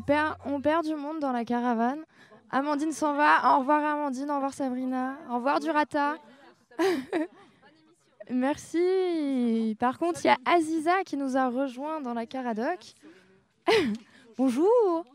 perd du monde dans la caravane. Amandine s'en va. Au revoir Amandine, au revoir Sabrina, au revoir Durata. Merci. Par contre, il y a Aziza qui nous a rejoint dans la Caradoc. Bonjour.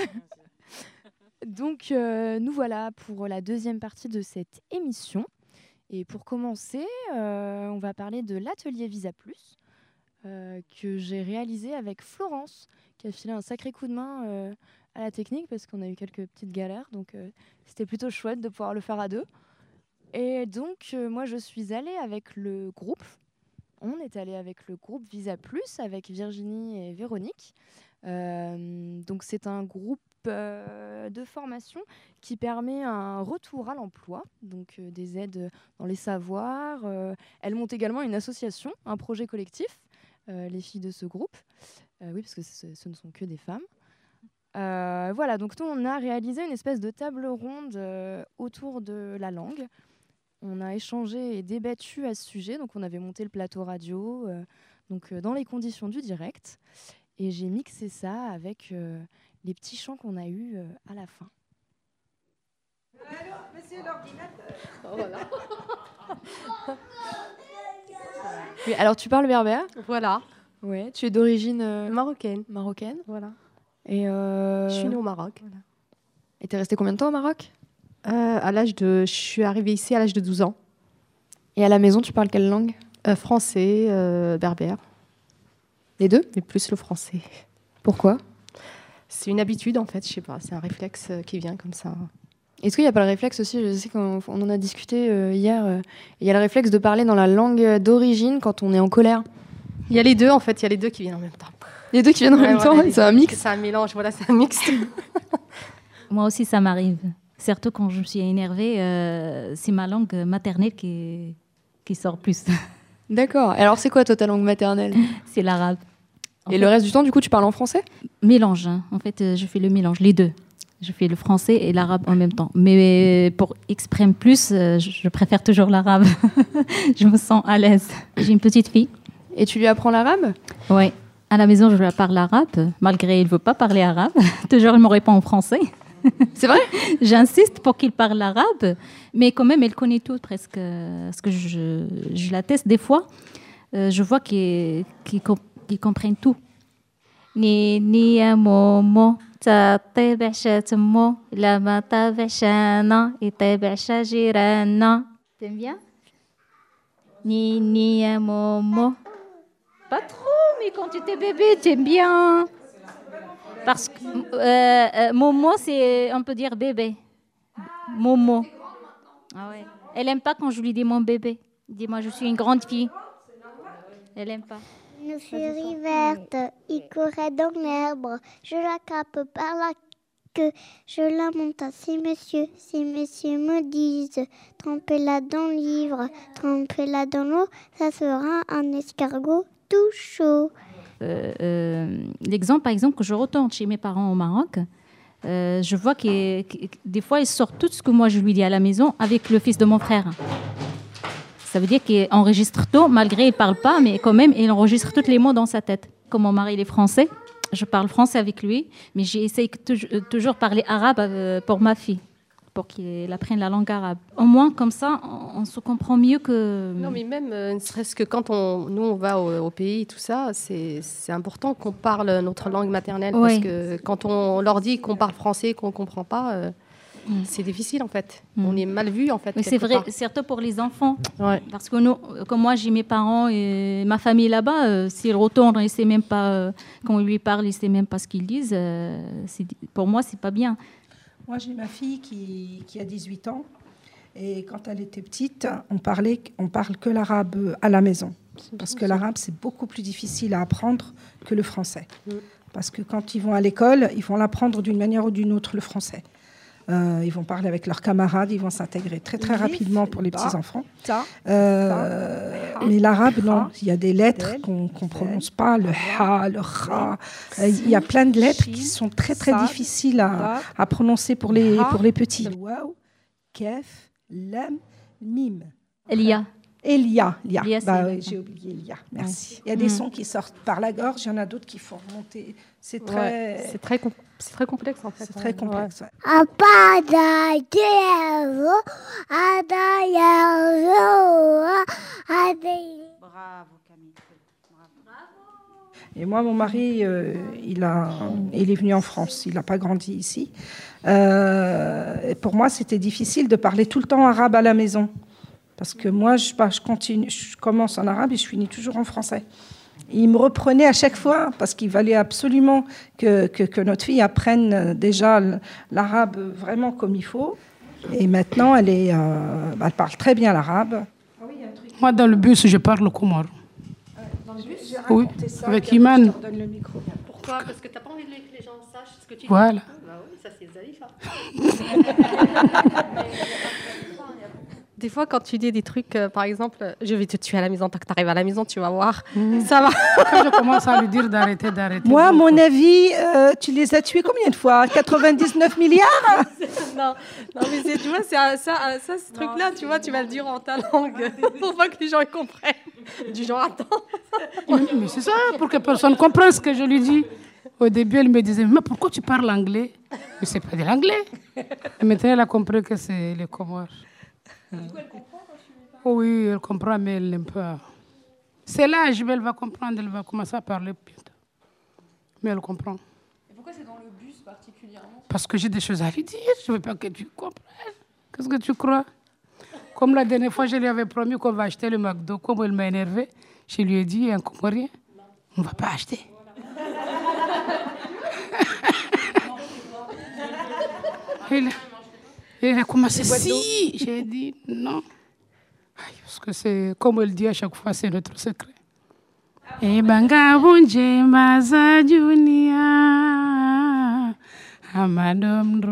Donc, nous voilà pour la deuxième partie de cette émission. Et pour commencer, on va parler de l'atelier Visa Plus que j'ai réalisé avec Florence, qui a filé un sacré coup de main à la technique parce qu'on a eu quelques petites galères. Donc, c'était plutôt chouette de pouvoir le faire à deux. Et donc, moi, je suis allée avec le groupe. On est allé avec le groupe Visa Plus, avec Virginie et Véronique. Donc, c'est un groupe de formation qui permet un retour à l'emploi, donc des aides dans les savoirs. Elles montent également une association, un projet collectif, les filles de ce groupe. Oui, parce que ce ne sont que des femmes. Voilà, donc nous, on a réalisé une espèce de table ronde autour de la langue. On a échangé et débattu à ce sujet. Donc, on avait monté le plateau radio dans les conditions du direct. Et j'ai mixé ça avec les petits chants qu'on a eus à la fin. Alors, monsieur l'ordinateur. Oh, voilà. Oui, alors, tu parles berbère ? Voilà. Ouais, tu es d'origine marocaine. Marocaine. Voilà. Et je suis née au Maroc. Voilà. Et tu es restée combien de temps au Maroc ? Je suis arrivée ici à l'âge de 12 ans. Et à la maison, tu parles quelle langue ? Français, berbère. Les deux ? Mais plus le français. Pourquoi ? C'est une habitude en fait, je sais pas, c'est un réflexe qui vient comme ça. Est-ce qu'il n'y a pas le réflexe aussi, je sais qu'on en a discuté hier, il y a le réflexe de parler dans la langue d'origine quand on est en colère ? Il y a les deux en fait, il y a les deux qui viennent en même temps. Les deux qui viennent en même temps, c'est un mix ? C'est un mélange, voilà, c'est un mix. Moi aussi, ça m'arrive. Surtout quand je suis énervée, c'est ma langue maternelle qui sort plus. D'accord. Et alors, c'est quoi, toi, ta langue maternelle ? C'est l'arabe. Et le reste du temps, du coup, tu parles en français ? Mélange. Hein. En fait, je fais le mélange, les deux. Je fais le français et l'arabe en même temps. Mais pour exprimer plus, je préfère toujours l'arabe. Je me sens à l'aise. J'ai une petite fille. Et tu lui apprends l'arabe ? Oui. À la maison, je lui parle l'arabe, malgré qu'il ne veut pas parler arabe. Toujours, il me répond en français. C'est vrai ? J'insiste pour qu'il parle l'arabe, mais quand même, elle connaît tout presque. Parce que je la teste des fois. Je vois qu'ils comprennent tout. Ni momo ta tabashatumo la mata bashana et tabashajirana. T'aimes bien? Ni momo. Pas trop, mais quand tu étais bébé, t'aimes bien. Parce que Momo, on peut dire bébé. Momo. Ah ouais. Elle n'aime pas quand je lui dis mon bébé. Dis-moi, je suis une grande fille. Elle n'aime pas. Une furie verte, il courait dans l'herbe. Je la cape par la queue, je la monte à ces messieurs me disent trempez-la dans le livre, trempez-la dans l'eau, ça sera un escargot tout chaud. L'exemple, par exemple, que je retourne chez mes parents au Maroc, je vois que des fois, ils sortent tout ce que moi je lui dis à la maison avec le fils de mon frère. Ça veut dire qu'il enregistre tout, malgré qu'il ne parle pas, mais quand même, il enregistre tous les mots dans sa tête. Comme mon mari il est français, je parle français avec lui, mais j'essaie toujours de parler arabe pour ma fille, pour qu'il apprenne la langue arabe. Au moins, comme ça, on se comprend mieux que... Non, mais même, ne serait-ce que quand on va au pays, tout ça, c'est important qu'on parle notre langue maternelle, oui. Parce que quand on leur dit qu'on parle français, qu'on ne comprend pas... c'est difficile en fait. On est mal vu en fait. Mais c'est vrai, surtout pour les enfants. Ouais. Parce que nous, comme moi, j'ai mes parents et ma famille là-bas. S'ils retournent, ils ne savent même pas, quand on lui parle, ils ne savent même pas ce qu'ils disent. Pour moi, ce n'est pas bien. Moi, j'ai ma fille qui a 18 ans. Et quand elle était petite, on parle que l'arabe à la maison. Parce que l'arabe, c'est beaucoup plus difficile à apprendre que le français. Parce que quand ils vont à l'école, ils vont l'apprendre d'une manière ou d'une autre, le français. Ils vont parler avec leurs camarades, ils vont s'intégrer très très rapidement pour les petits-enfants. Mais l'arabe, non. Il y a des lettres qu'on ne prononce pas, le ha, le ra. Il y a plein de lettres qui sont très très difficiles à prononcer pour les petits. Waouh, kef, lam, mim. Elia, Elia. Elia, Bah, c'est- oui, j'ai oublié Elia. Merci. Il y a des sons qui sortent par la gorge, il y en a d'autres qui font remonter. C'est très, Ouais, c'est très complexe en fait. c'est très complexe. Ouais. Bravo Camille. Et moi, mon mari, il est venu en France. Il n'a pas grandi ici. Et pour moi, c'était difficile de parler tout le temps arabe à la maison. Parce que moi, je commence en arabe et je finis toujours en français. Il me reprenait à chaque fois parce qu'il fallait absolument que notre fille apprenne déjà l'arabe vraiment comme il faut. Et maintenant, elle parle très bien l'arabe. Moi, dans le bus, je parle le comore. Oui, avec Iman. Pourquoi? Parce que tu n'as pas envie que les gens sachent ce que tu dis. Voilà. Bah oui, ça c'est Zalifa. Des fois, quand tu dis des trucs, par exemple, je vais te tuer à la maison, tant que tu arrives à la maison, tu vas voir. Ça va. Quand je commence à lui dire d'arrêter. Moi, à donc, mon avis, tu les as tués combien de fois? 99 milliards? Non, mais tu vois, ça, ce truc-là, tu vois, tu vas le dire en ta langue pour pas que les gens y comprennent. Du genre, attends. Mais c'est ça, pour que personne comprenne ce que je lui dis. Au début, elle me disait, mais pourquoi tu parles anglais? Mais c'est pas de l'anglais. Et maintenant, elle a compris que c'est les Comores. Du coup, elle comprend quand tu lui parles? Oui, elle comprend, mais elle n'aime pas. C'est l'âge, mais elle va comprendre, elle va commencer à parler bientôt. Mais elle comprend. Et pourquoi c'est dans le bus particulièrement? Parce que j'ai des choses à lui dire, je ne veux pas que tu comprennes. Qu'est-ce que tu crois? Comme la dernière fois, je lui avais promis qu'on va acheter le McDo. Comme elle m'a énervé, je lui ai dit, un Comorien, on ne va pas acheter. Il a commencé, si. J'ai dit, non. Parce que c'est, comme elle dit à chaque fois, c'est notre secret. Et banga bunje maza dunia amadom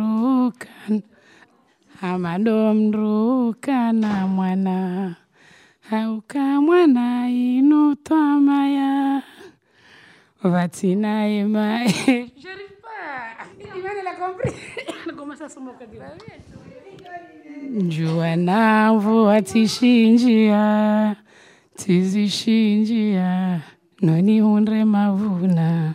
rukan amwana auka mwana inutamaya vatina ema. J'arrive pas. Il a compris. Elle commence à se moquer de moi. Juana mvua tishinjia tizishinjia noni hundre mavuna.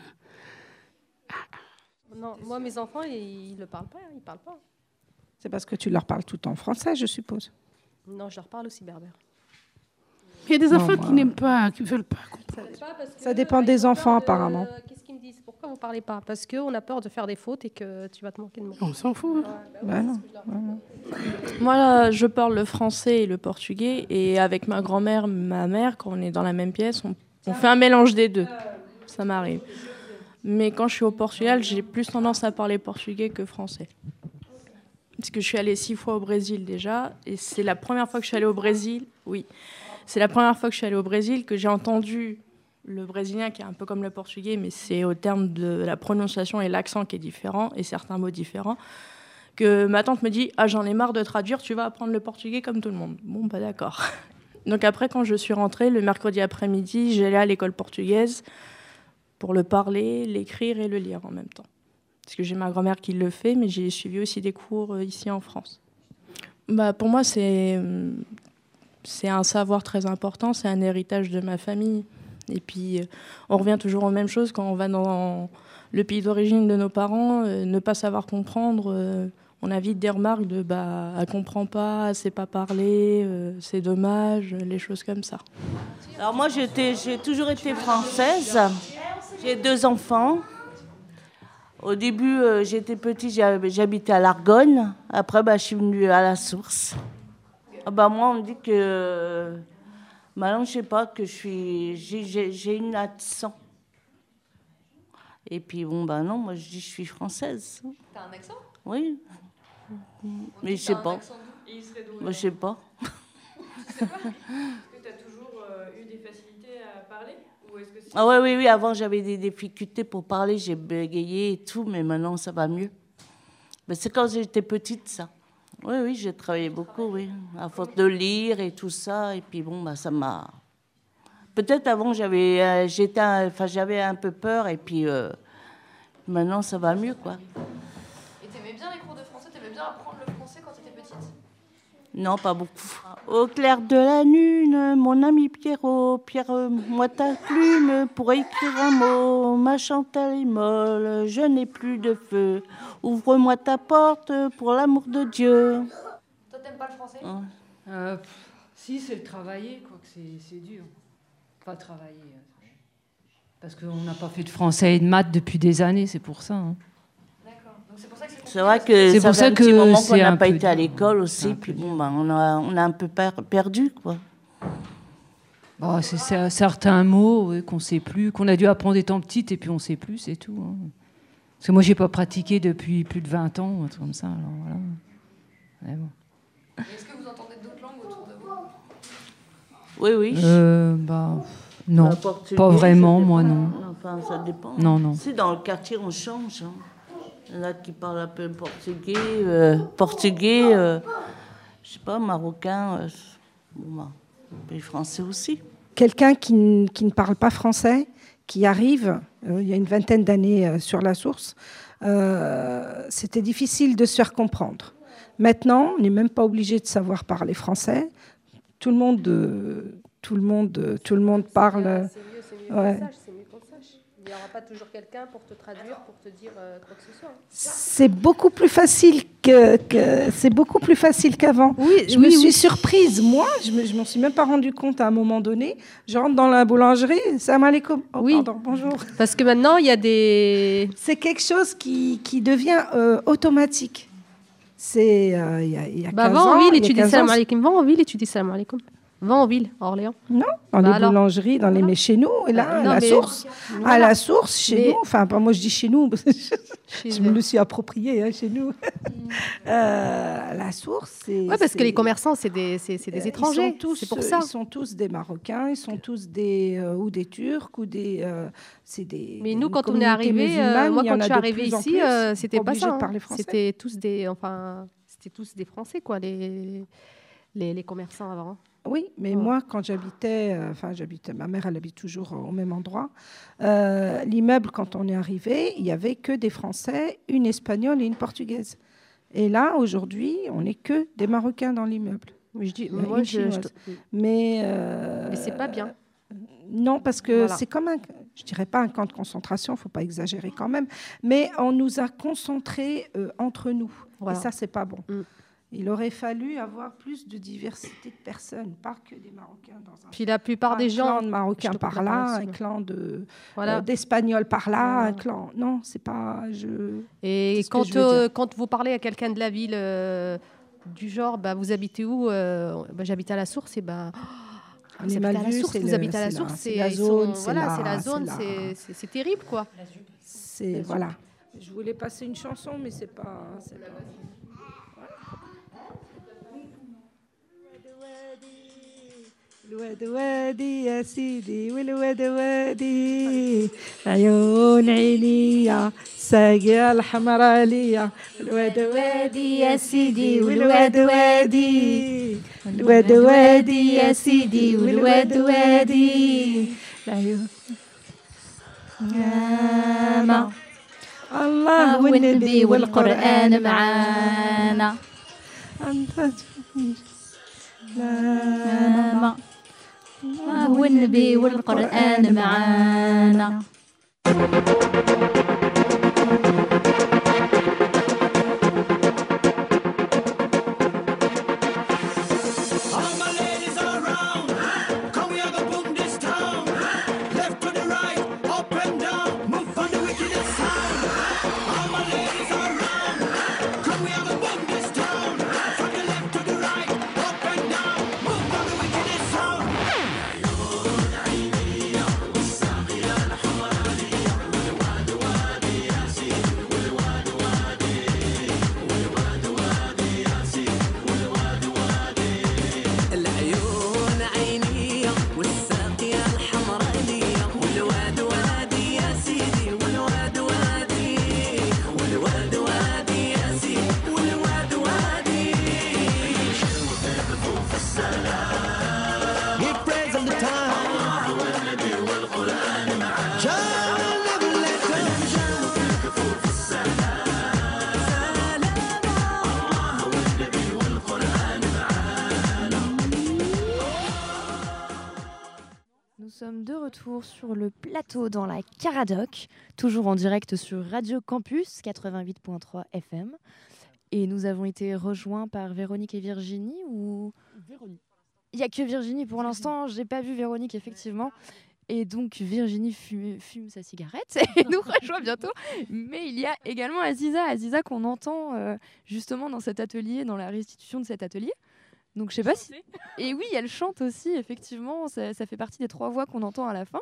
Non, moi, mes enfants, ils ne parlent pas. Ils parlent pas. C'est parce que tu leur parles tout en français, je suppose. Non, je leur parle aussi berbère. Il y a des enfants qui n'aiment pas, qui ne veulent pas comprendre. Ça dépend des enfants, apparemment. Qu'est-ce qu'ils me disent? Pourquoi vous ne parlez pas? Parce qu'on a peur de faire des fautes et que tu vas te manquer de mots. On s'en fout. Non. Moi, je parle le français et le portugais. Et avec ma grand-mère, ma mère, quand on est dans la même pièce, on fait un mélange des deux. Ça m'arrive. Mais quand je suis au Portugal, j'ai plus tendance à parler portugais que français. Parce que je suis allée 6 fois au Brésil déjà. Et c'est la première fois que je suis allée au Brésil. Oui. C'est la première fois que je suis allée au Brésil que j'ai entendu le brésilien, qui est un peu comme le portugais, mais c'est au terme de la prononciation et l'accent qui est différent, et certains mots différents, que ma tante me dit « Ah, j'en ai marre de traduire, tu vas apprendre le portugais comme tout le monde. » Bon, bah d'accord. Donc après, quand je suis rentrée, le mercredi après-midi, j'allais à l'école portugaise pour le parler, l'écrire et le lire en même temps. Parce que j'ai ma grand-mère qui le fait, mais j'ai suivi aussi des cours ici en France. Bah, pour moi, c'est un savoir très important, c'est un héritage de ma famille. Et puis, on revient toujours aux mêmes choses quand on va dans le pays d'origine de nos parents, ne pas savoir comprendre. On a vite des remarques de « elle comprend pas, elle sait pas parler, c'est dommage », les choses comme ça. Alors moi, j'ai toujours été française. J'ai 2 enfants. Au début, j'étais petite, j'habitais à l'Argonne. Après, je suis venue à la Source. Moi, on me dit que... Maintenant, je sais pas, que j'ai une accent. Et puis, bon, non, moi, je dis je suis française. T'as un accent? Oui. Mais je sais pas. Moi, je sais pas. Tu sais pas? Est-ce que t'as toujours eu des facilités à parler? Ou est-ce que Ah ouais, oui, avant, j'avais des difficultés pour parler, j'ai bégayé et tout, mais maintenant, ça va mieux. Mais c'est quand j'étais petite, ça. Oui, j'ai travaillé beaucoup, oui. À force de lire et tout ça. Et puis bon, ça m'a... Peut-être avant, j'avais un peu peur. Et puis maintenant, ça va mieux, quoi. Et t'aimais bien les cours de français? T'aimais bien apprendre le français quand t'étais petite? Non, pas beaucoup. Au clair de la lune, mon ami Pierrot, Pierre-moi ta plume pour écrire un mot. Ma Chantal est molle, je n'ai plus de feu. Ouvre-moi ta porte pour l'amour de Dieu. Toi, t'aimes pas le français? Si, c'est le travailler, quoi, que c'est dur. Pas travailler. Parce qu'on n'a pas fait de français et de maths depuis des années, c'est pour ça. Hein. C'est vrai que c'est ça pour fait ça un que petit moment qu'on c'est n'a un pas peu été à dur. l'école aussi, puis bon, ben, on a un peu perdu, quoi. Bon, c'est certains mots qu'on ne sait plus, qu'on a dû apprendre étant petite et puis on ne sait plus, c'est tout. Hein. Parce que moi, je n'ai pas pratiqué depuis plus de 20 ans, un truc comme ça. Alors, voilà. Mais bon. Est-ce que vous entendez d'autres langues autour de vous? Oui, oui. Non, Le portugais, pas vraiment, ça dépend. moi non. Enfin, ça dépend. Non, non. Si, dans le quartier, on change. Hein. Il y en a qui parlent un peu portugais, je sais pas, marocain, et français aussi. Quelqu'un qui ne parle pas français, qui arrive, il y a une vingtaine d'années sur la source, c'était difficile de se faire comprendre. Maintenant, on n'est même pas obligé de savoir parler français. Tout le monde parle. C'est mieux qu'on sache. Il n'y aura pas toujours quelqu'un pour te traduire, pour te dire quoi que ce soit. C'est beaucoup plus facile qu'avant. Oui, je me suis surprise. Moi, je m'en suis même pas rendu compte à un moment donné. Je rentre dans la boulangerie, salam alaikum. Pardon, bonjour. Parce que maintenant, il y a des... C'est quelque chose qui devient automatique. C'est il y a 15 va en ans, ville et il y a tu dis 15 salam ans, alaikum. Va en ville et tu dis salam alaikum. Va en ville, à Orléans. Non, dans les boulangeries, dans les... Mais chez nous, et là, à la source, chez nous, enfin, moi je dis chez nous, parce que je me le suis approprié, hein, chez nous. La source, c'est... Oui, parce que les commerçants, c'est des étrangers, c'est pour ça. Ils sont tous des Marocains, ils sont tous ou des Turcs, ou des... Mais nous, quand on est arrivé, moi, quand je suis arrivée ici, c'était pas ça. Hein. C'était tous des Français, quoi, les commerçants avant. Oui, mais moi, quand j'habitais, ma mère, elle habite toujours au même endroit. L'immeuble, quand on est arrivé, il n'y avait que des Français, une Espagnole et une Portugaise. Et là, aujourd'hui, on n'est que des Marocains dans l'immeuble. Mais je dis, mais c'est pas bien. Non, parce que c'est comme je dirais pas un camp de concentration, il ne faut pas exagérer quand même, mais on nous a concentrés entre nous. Voilà. Et ça, c'est pas bon. Il aurait fallu avoir plus de diversité de personnes, pas que des Marocains dans un... Puis la plupart des gens... Un clan de Marocains par là, un clan d'Espagnols par là, un clan... Non, c'est pas... Et quand vous parlez à quelqu'un de la ville du genre, vous habitez où? J'habite à la Source, et vous habitez à la Source, vous habitez à la Source, c'est la zone, c'est la zone, c'est terrible, quoi. Voilà. Je voulais passer une chanson, mais c'est pas... الواد وادي يا سيدي والواد وادي عيون عيني يا ساقي الحمراء ليا الواد وادي يا سيدي والواد وادي الواد وادي يا سيدي والواد وادي العيون ما الله والنبي والقرآن معانا ما هو النبي والقرآن معانا retour sur le plateau dans la Caradoc, toujours en direct sur Radio Campus 88.3 FM. Et nous avons été rejoints par Véronique et Virginie ou... Véronique. Il n'y a que Virginie pour l'instant, je n'ai pas vu Véronique effectivement. Et donc Virginie fume sa cigarette et nous rejoint bientôt. Mais il y a également Aziza qu'on entend justement dans cet atelier, dans la restitution de cet atelier. Donc je sais pas si... Et oui, elle chante aussi, effectivement, ça fait partie des 3 voix qu'on entend à la fin.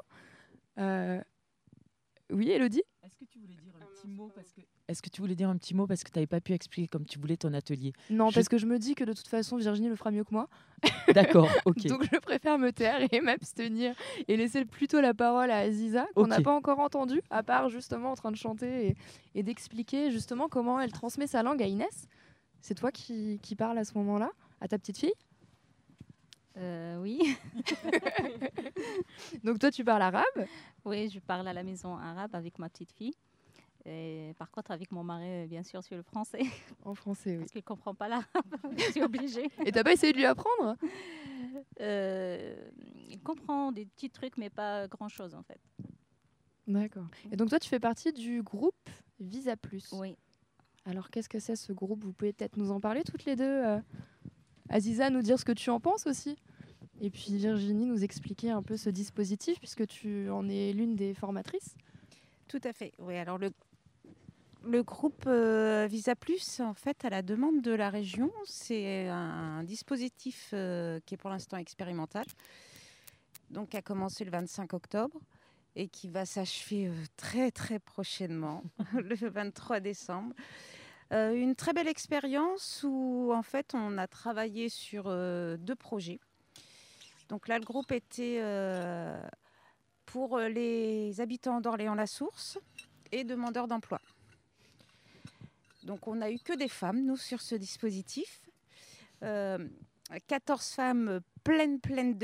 Oui, Elodie ? Est-ce que tu voulais dire un petit mot parce que tu n'avais pas pu expliquer comme tu voulais ton atelier? Non, parce que je me dis que de toute façon, Virginie le fera mieux que moi. D'accord, ok. Donc je préfère me taire et m'abstenir et laisser plutôt la parole à Aziza, qu'on n'a pas encore entendue, à part justement en train de chanter et d'expliquer justement comment elle transmet sa langue à Inès. C'est toi qui parles à ce moment-là, à ta petite fille? Oui. Donc toi, tu parles arabe? Oui, je parle à la maison arabe avec ma petite fille. Et par contre, avec mon mari, bien sûr, sur le français. En français, oui. Parce qu'il ne comprend pas l'arabe, je suis obligée. Et t'as pas essayé de lui apprendre? Il comprend des petits trucs, mais pas grand-chose, en fait. D'accord. Et donc toi, tu fais partie du groupe Visa Plus. Oui. Alors, qu'est-ce que c'est ce groupe? Vous pouvez peut-être nous en parler toutes les deux. Aziza, nous dire ce que tu en penses aussi. Et puis Virginie, nous expliquer un peu ce dispositif, puisque tu en es l'une des formatrices. Tout à fait. Oui, alors le groupe Visa Plus, en fait, à la demande de la région, c'est un dispositif qui est pour l'instant expérimental, donc qui a commencé le 25 octobre et qui va s'achever très très prochainement, le 23 décembre. Une très belle expérience où en fait on a travaillé sur 2 projets. Donc là, le groupe était pour les habitants d'Orléans-la-Source et demandeurs d'emploi. Donc on n'a eu que des femmes, nous, sur ce dispositif. 14 femmes pleines de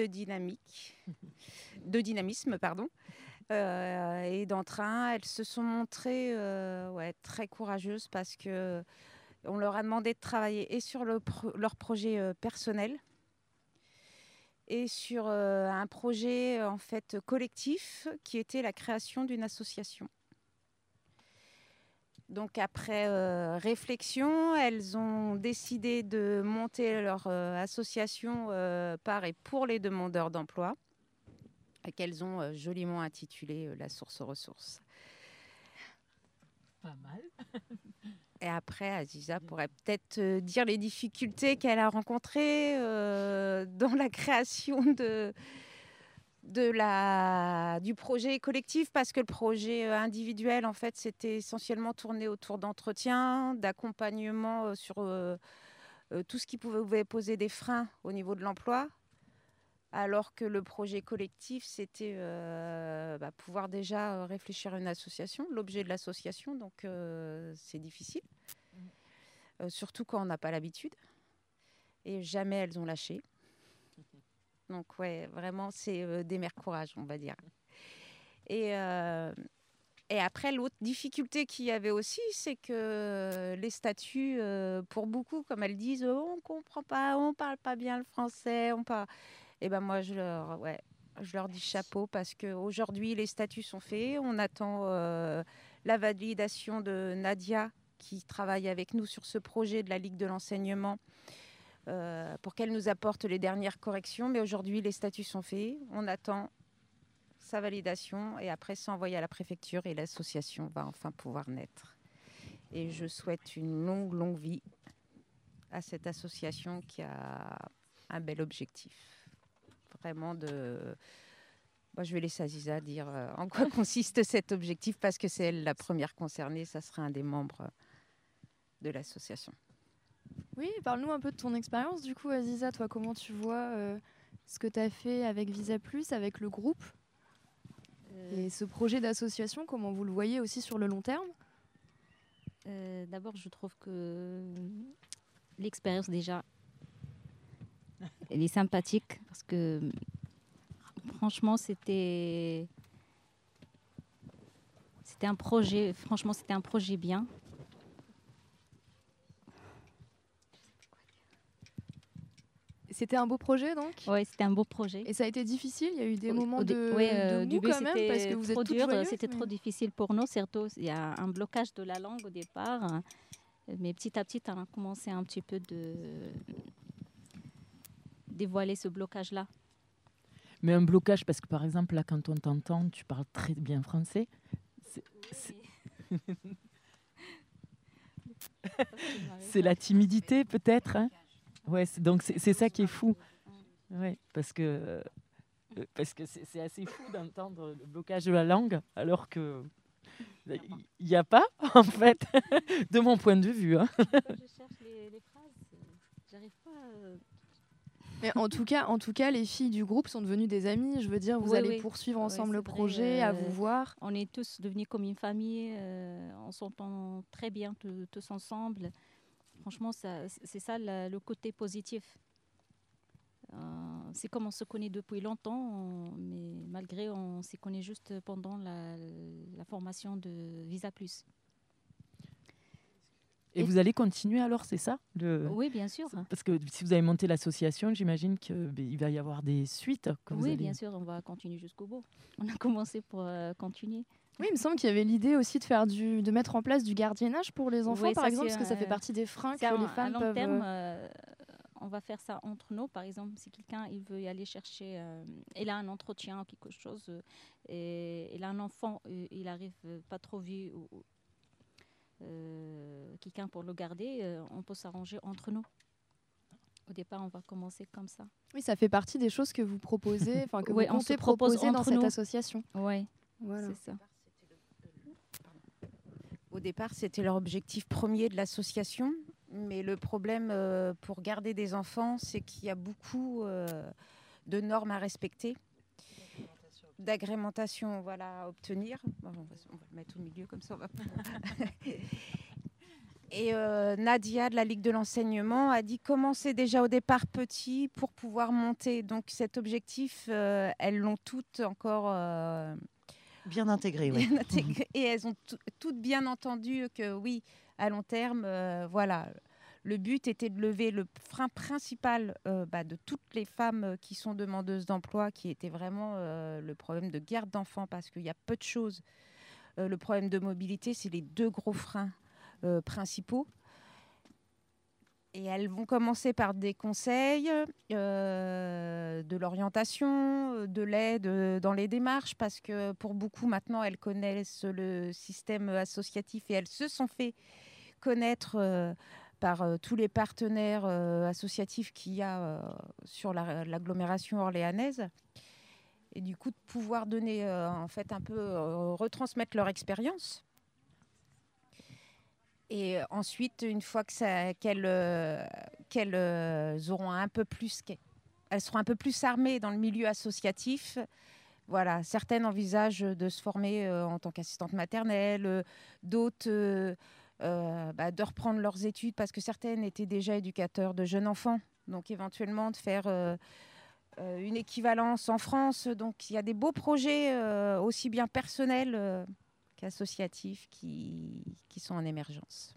dynamisme. Et d'entrain, elles se sont montrées très courageuses parce qu'on leur a demandé de travailler et sur leur projet personnel et sur un projet en fait collectif qui était la création d'une association. Donc après réflexion, elles ont décidé de monter leur association par et pour les demandeurs d'emploi, qu'elles ont joliment intitulée La Source aux ressources. Pas mal. Et après, Aziza pourrait peut-être dire les difficultés qu'elle a rencontrées dans la création du projet collectif, parce que le projet individuel, en fait, c'était essentiellement tourné autour d'entretien, d'accompagnement sur tout ce qui pouvait poser des freins au niveau de l'emploi. Alors que le projet collectif, c'était pouvoir déjà réfléchir à une association, l'objet de l'association, donc c'est difficile. Surtout quand on n'a pas l'habitude. Et jamais elles ont lâché. Donc ouais, vraiment, c'est des mères courage, on va dire. Et après, l'autre difficulté qu'il y avait aussi, c'est que les statuts, pour beaucoup, comme elles disent, on ne comprend pas, on ne parle pas bien le français, Et ben moi, je leur dis chapeau, parce qu'aujourd'hui, les statuts sont faits. On attend la validation de Nadia, qui travaille avec nous sur ce projet de la Ligue de l'enseignement, pour qu'elle nous apporte les dernières corrections. Mais aujourd'hui, les statuts sont faits. On attend sa validation et après, c'est envoyé à la préfecture et l'association va enfin pouvoir naître. Et je souhaite une longue vie à cette association qui a un bel objectif. Vraiment je vais laisser Aziza dire en quoi consiste cet objectif, parce que c'est elle la première concernée, ça sera un des membres de l'association. Oui, parle-nous un peu de ton expérience du coup, Aziza. Toi, comment tu vois ce que tu as fait avec Visa Plus, avec le groupe et ce projet d'association, comment vous le voyez aussi sur le long terme? D'abord, je trouve que l'expérience déjà, elle est sympathique, parce que franchement, c'était un projet bien. C'était un beau projet donc. Oui, c'était un beau projet. Et ça a été difficile. Il y a eu des moments de mou début, quand même parce que vous êtes trop toutes dur. joyeuses, C'était trop difficile pour nous. Surtout, il y a un blocage de la langue au départ. Mais petit à petit, on a commencé un petit peu de dévoiler ce blocage-là. Mais un blocage, parce que par exemple, là, quand on t'entend, tu parles très bien français. C'est la timidité, peut-être. Hein, ouais, donc c'est ça qui est fou. Ouais, parce que c'est assez fou d'entendre le blocage de la langue, alors que il n'y a pas, en fait, de mon point de vue. Hein. Je cherche les phrases, j'arrive pas. Mais en tout cas, les filles du groupe sont devenues des amies. Je veux dire, vous allez poursuivre ensemble le projet, à vous voir. On est tous devenus comme une famille. On s'entend très bien tous ensemble. Franchement, c'est ça le côté positif. C'est comme on se connaît depuis longtemps, mais malgré on s'y connaît juste pendant la formation de Visa Plus. Et vous allez continuer alors, c'est ça Oui, bien sûr. Parce que si vous avez monté l'association, j'imagine qu'il va y avoir des suites. Bien sûr, on va continuer jusqu'au bout. On a commencé pour continuer. Oui, il me semble qu'il y avait l'idée aussi de mettre en place du gardiennage pour les enfants, par exemple, parce que ça fait partie des freins que les femmes à long peuvent... terme, on va faire ça entre nous. Par exemple, si quelqu'un il veut y aller chercher, il a un entretien ou quelque chose, et il a un enfant, il arrive pas trop vieux, quelqu'un pour le garder, on peut s'arranger entre nous. Au départ, on va commencer comme ça. Oui, ça fait partie des choses que vous proposez, enfin que vous comptez proposer dans cette association. Oui, voilà. C'est ça. Au départ, c'était leur objectif premier de l'association. Mais le problème pour garder des enfants, c'est qu'il y a beaucoup de normes à respecter, d'agrémentation à obtenir. Bon, on va le mettre au milieu, comme ça on va Et Nadia de la Ligue de l'enseignement a dit commencer déjà au départ petit pour pouvoir monter. Donc cet objectif, elles l'ont toutes encore... bien intégré, oui. Bien intégré. Et elles ont toutes bien entendu que oui, à long terme, voilà. Le but était de lever le frein principal de toutes les femmes qui sont demandeuses d'emploi, qui était vraiment le problème de garde d'enfants, parce qu'il y a peu de choses. Le problème de mobilité, c'est les deux gros freins principaux. Et elles vont commencer par des conseils, de l'orientation, de l'aide dans les démarches, parce que pour beaucoup, maintenant, elles connaissent le système associatif et elles se sont fait connaître par tous les partenaires associatifs qu'il y a sur l'agglomération orléanaise. Et du coup, de pouvoir donner, en fait, un peu, retransmettre leur expérience. Et ensuite, une fois qu'elles auront un peu plus, elles seront un peu plus armées dans le milieu associatif. Voilà, certaines envisagent de se former en tant qu'assistante maternelle, d'autres de reprendre leurs études parce que certaines étaient déjà éducateurs de jeunes enfants. Donc éventuellement de faire une équivalence en France. Donc il y a des beaux projets aussi bien personnels qu'associatifs qui sont en émergence.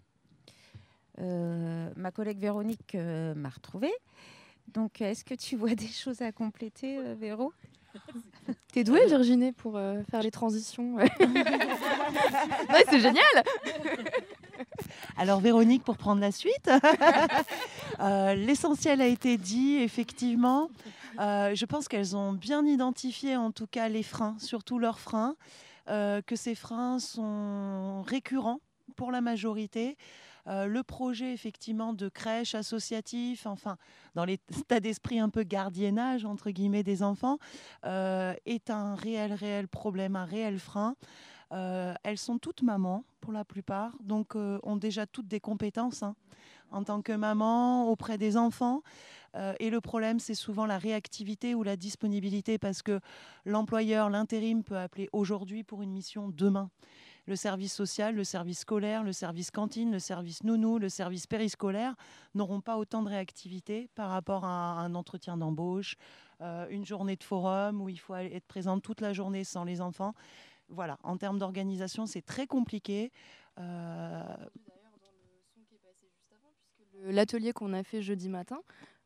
Ma collègue Véronique m'a retrouvée. Donc, est-ce que tu vois des choses à compléter, Véro? T'es douée, Virginie, pour faire les transitions. Ouais, c'est génial. Alors, Véronique, pour prendre la suite, l'essentiel a été dit, effectivement. Je pense qu'elles ont bien identifié, en tout cas, les freins, surtout leurs freins. Que ces freins sont récurrents pour la majorité. Le projet, effectivement, de crèche associatif, enfin, dans l'état d'esprit un peu gardiennage, entre guillemets, des enfants, est un réel problème, un réel frein. Elles sont toutes mamans, pour la plupart, donc ont déjà toutes des compétences en tant que maman auprès des enfants. Et le problème, c'est souvent la réactivité ou la disponibilité, parce que l'employeur, l'intérim, peut appeler aujourd'hui pour une mission demain. Le service social, le service scolaire, le service cantine, le service nounou, le service périscolaire n'auront pas autant de réactivité par rapport à un entretien d'embauche, une journée de forum où il faut être présent toute la journée sans les enfants. Voilà, en termes d'organisation, c'est très compliqué. L'atelier qu'on a fait jeudi matin,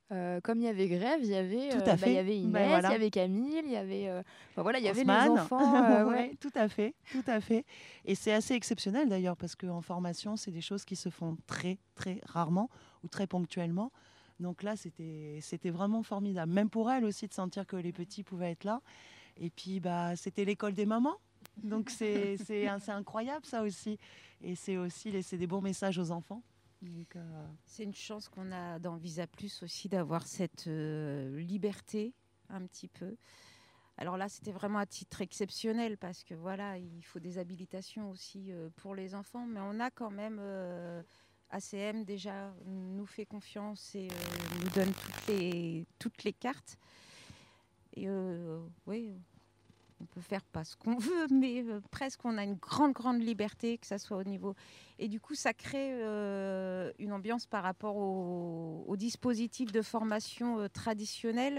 comme il y avait grève, il y avait, Tout à il y avait Inès, voilà. il y avait Camille, il y avait, il y avait Haussmann. les enfants. Ouais, tout à fait. Et c'est assez exceptionnel d'ailleurs parce qu'en formation, c'est des choses qui se font très, très rarement ou très ponctuellement. Donc là, c'était vraiment formidable. Même pour elle aussi de sentir que les petits pouvaient être là. Et puis, c'était l'école des mamans. Donc c'est incroyable ça aussi. Et c'est aussi laisser des bons messages aux enfants. Donc, c'est une chance qu'on a dans Visa Plus aussi d'avoir cette liberté un petit peu. Alors là, c'était vraiment à titre exceptionnel parce que voilà, il faut des habilitations aussi pour les enfants. Mais on a quand même ACM déjà nous fait confiance et nous donne toutes les cartes. Et oui. On peut faire pas ce qu'on veut, mais presque on a une grande liberté, que ça soit au niveau. Et du coup, ça crée une ambiance par rapport au dispositif de formation traditionnel,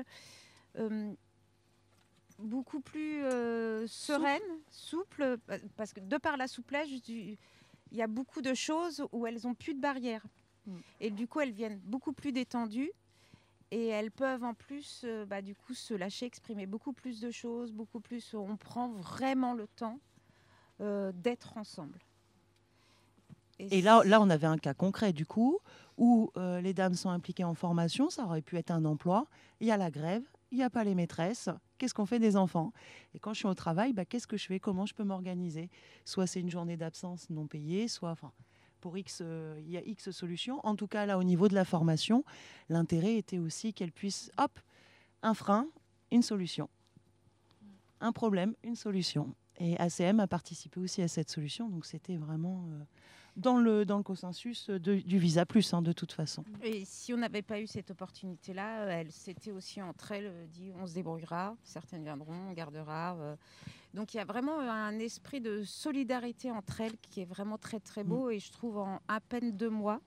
beaucoup plus sereine, souple, parce que de par la souplesse, il y a beaucoup de choses où elles n'ont plus de barrières. Et du coup, elles viennent beaucoup plus détendues. Et elles peuvent en plus, du coup, se lâcher, exprimer beaucoup plus de choses, beaucoup plus. On prend vraiment le temps d'être ensemble. Et là, on avait un cas concret du coup où les dames sont impliquées en formation. Ça aurait pu être un emploi. Il y a la grève, il n'y a pas les maîtresses. Qu'est-ce qu'on fait des enfants? Et quand je suis au travail, qu'est-ce que je fais? Comment je peux m'organiser? Soit c'est une journée d'absence non payée, soit, pour X, il y a X solutions. En tout cas, là, au niveau de la formation, l'intérêt était aussi qu'elle puisse, un frein, une solution. Un problème, une solution. Et ACM a participé aussi à cette solution. Donc, c'était vraiment dans le consensus du Visa Plus, de toute façon. Et si on n'avait pas eu cette opportunité-là, c'était aussi entre elles dit on se débrouillera, certaines viendront, on gardera. Donc il y a vraiment un esprit de solidarité entre elles qui est vraiment très très beau. Et je trouve en à peine 2 mois,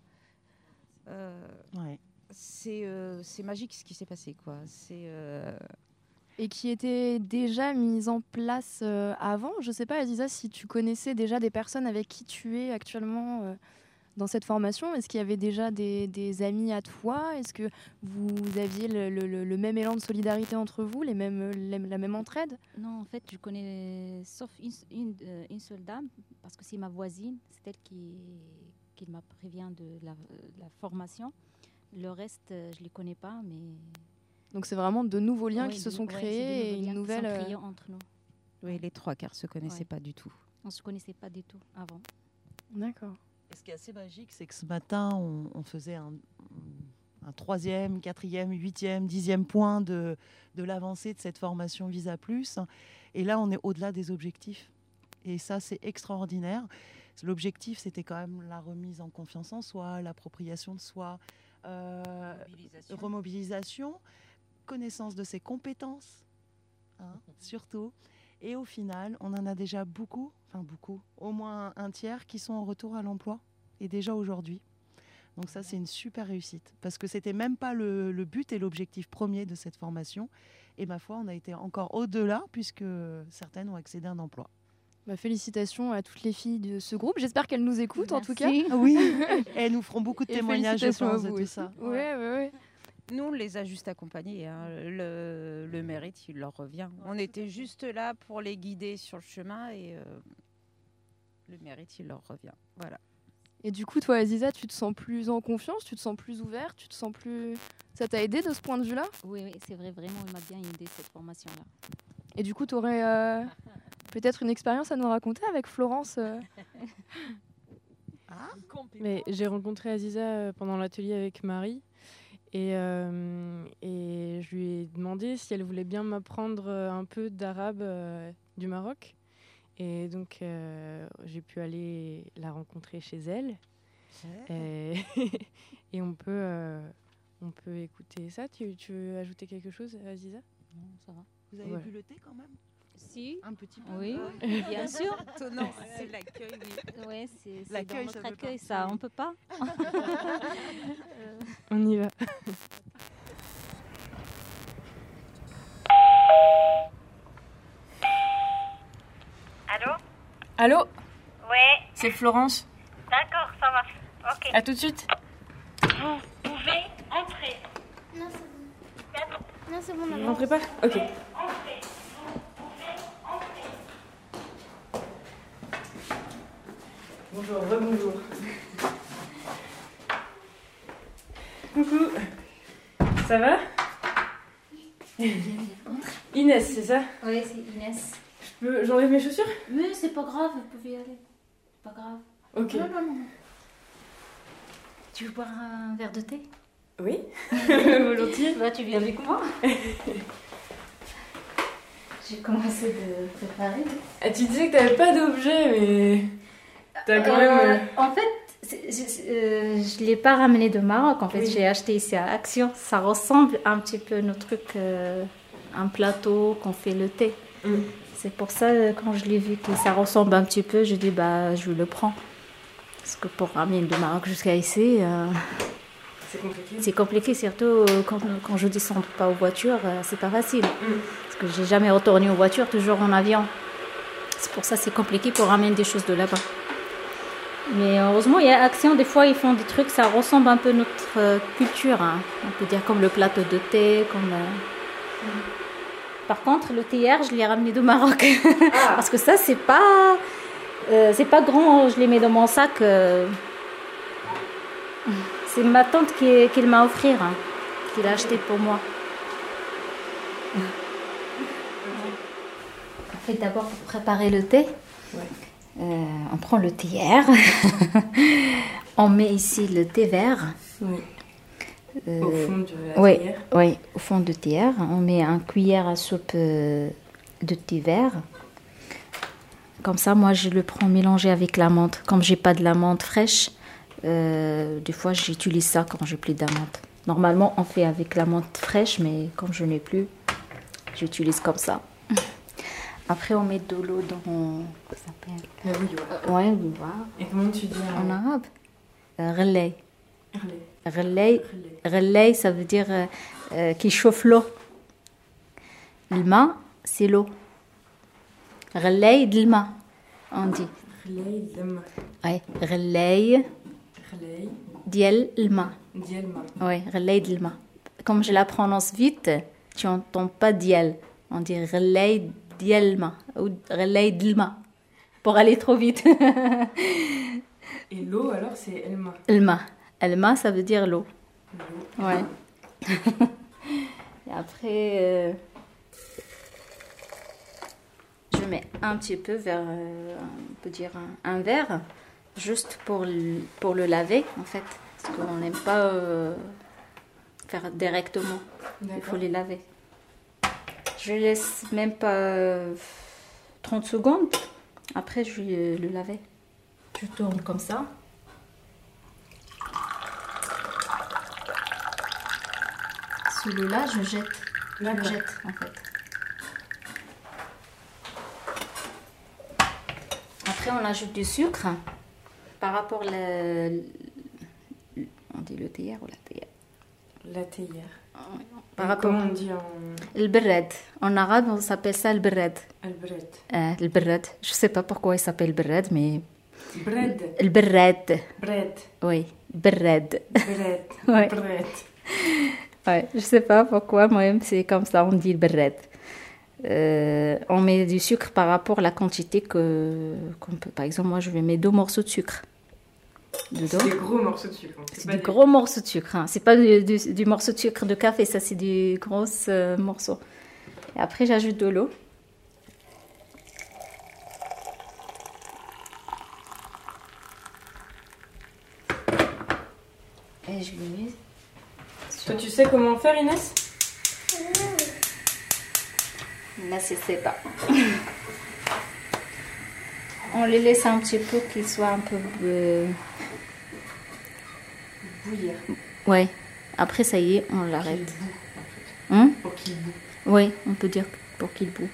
c'est magique ce qui s'est passé, quoi. Et qui était déjà mise en place avant. Je ne sais pas, Aziza, si tu connaissais déjà des personnes avec qui tu es actuellement dans cette formation. Est-ce qu'il y avait déjà des amis à toi? Est-ce que vous aviez le même élan de solidarité entre vous, la même entraide? Non, en fait, je connais sauf une seule dame, parce que c'est ma voisine. C'est elle qui m'a prévenu de la formation. Le reste, je ne les connais pas, mais... Donc c'est vraiment de nouveaux liens qui se sont créés et une nouvelle entre nous. Oui, les 3 quarts se connaissaient pas du tout. On se connaissait pas du tout avant. D'accord. Et ce qui est assez magique, c'est que ce matin, on faisait un 3e, 4e, 8e, 10e point de l'avancée de cette formation Visa Plus. Et là, on est au-delà des objectifs. Et ça, c'est extraordinaire. L'objectif, c'était quand même la remise en confiance en soi, l'appropriation de soi, remobilisation, connaissance de ses compétences, surtout. Et au final, on en a déjà beaucoup, au moins un tiers qui sont en retour à l'emploi, et déjà aujourd'hui. Donc ça, c'est une super réussite, parce que c'était même pas le but et l'objectif premier de cette formation. Et ma foi, on a été encore au-delà, puisque certaines ont accédé à un emploi. Félicitations à toutes les filles de ce groupe. J'espère qu'elles nous écoutent. Merci. En tout cas. Oui, et elles nous feront beaucoup de témoignages, je pense, de tout ça. Ouais. Nous, on les a juste accompagnés. Le mérite, il leur revient. On était juste là pour les guider sur le chemin et le mérite, il leur revient. Voilà. Et du coup, toi, Aziza, tu te sens plus en confiance, tu te sens plus ouverte, tu te sens plus... Ça t'a aidé de ce point de vue-là? Oui, c'est vrai, vraiment, il m'a bien aidé cette formation-là. Et du coup, tu aurais peut-être une expérience à nous raconter avec Florence Mais j'ai rencontré Aziza pendant l'atelier avec Marie et je lui ai demandé si elle voulait bien m'apprendre un peu d'arabe du Maroc. Et donc, j'ai pu aller la rencontrer chez elle. Et on peut écouter ça. Tu veux ajouter quelque chose, Aziza? Non, ça va. Vous avez bu le thé quand même? Si. Un petit peu. Oui, bien sûr. Étonnant, c'est l'accueil. Oui, c'est l'accueil, dans notre accueil, ça. On ne peut pas. On y va. Allô? Allô? Ouais. C'est Florence. D'accord, ça marche. Ok. À tout de suite. Vous pouvez entrer. Non, Non, c'est bon, On prépare. Ok. Bonjour, rebonjour. Coucou. Ça va? Inès, c'est ça? Oui, c'est Inès. J'enlève mes chaussures? Oui, c'est pas grave, vous pouvez y aller. Pas grave. Ok. Non. Tu veux boire un verre de thé? Oui, volontiers. Bah, tu viens avec moi. J'ai commencé de préparer. Ah, tu disais que t'avais pas d'objet, mais t'as quand même... En fait, je l'ai pas ramené de Maroc. En fait, j'ai acheté ici à Action. Ça ressemble un petit peu à nos trucs, un plateau qu'on fait le thé. C'est pour ça, quand je l'ai vu que ça ressemble un petit peu, je dis bah je le prends. Parce que pour ramener de Maroc jusqu'à ici, c'est compliqué. C'est compliqué, surtout quand je descends pas aux voitures, c'est pas facile. Parce que j'ai jamais retourné aux voitures, toujours en avion. C'est pour ça que c'est compliqué pour ramener des choses de là-bas. Mais heureusement, il y a Action, des fois ils font des trucs, ça ressemble un peu à notre culture. Hein. On peut dire comme le plateau de thé, comme... Par contre, le théière, je l'ai ramené de Maroc. Parce que ça, c'est pas grand. Je l'ai mis dans mon sac. C'est ma tante qui m'a offert, hein, qui l'a acheté pour moi. En fait, d'abord, pour préparer le thé, on prend le théière. On met ici le thé vert. Oui. Au fond de la théière. Oui, au fond de théière. On met une cuillère à soupe de thé vert. Comme ça, moi, je le prends mélangé avec la menthe. Comme j'ai pas de la menthe fraîche, des fois, j'utilise ça quand j'ai plus d'amandes. Normalement, on fait avec la menthe fraîche, mais comme je n'ai plus, j'utilise comme ça. Après, on met de l'eau dans... Ça s'appelle... Oui. Voilà. Et comment tu dis en arabe? Relais. Relais, ça veut dire qui chauffe l'eau. Le ma, c'est l'eau. Relais de l'ma, on dit. Relais de l'ma. Oui, relais diel l'ma. Oui, relais de l'ma. Comme je la prononce vite, tu n'entends pas diel. On dit relais diel l'ma ou relais de l'ma pour aller trop vite. Et l'eau, alors, c'est elma. Elma, ça veut dire l'eau. Ouais. Et après, je mets un petit peu vers, on peut dire un verre, juste pour le laver, en fait. Parce qu'on n'aime pas faire directement. Il faut les laver. Je laisse même pas 30 secondes. Après, je vais le laver. Je tourne comme ça. Celui-là, je jette. Je le jette, en fait. Après, on ajoute du sucre. Par rapport on dit le théière ou la théière? La théière. Par rapport... Comment on dit en... Le berred. En arabe, on s'appelle ça le berred. Le berred. Je ne sais pas pourquoi il s'appelle berred, mais... Bread. Le berred. Bread. Oui, berred. Bread. Ouais. Bread. Ouais, je sais pas pourquoi, moi-même c'est comme ça, on dit le berred. On met du sucre par rapport à la quantité qu'on peut. Par exemple, moi je vais mettre 2 morceaux de sucre dedans. C'est des gros morceaux de sucre. C'est des gros morceaux de sucre. Hein. C'est pas du morceau de sucre de café, ça c'est du gros morceau. Et après j'ajoute de l'eau. Et je lui mets. Toi, tu sais comment faire, Inès? Inès, je sais pas. On les laisse un petit peu qu'ils soient un peu... Bouillir. Ouais. Après, ça y est, on l'arrête. Pour qu'il boue. Oui, on peut dire pour qu'il boue.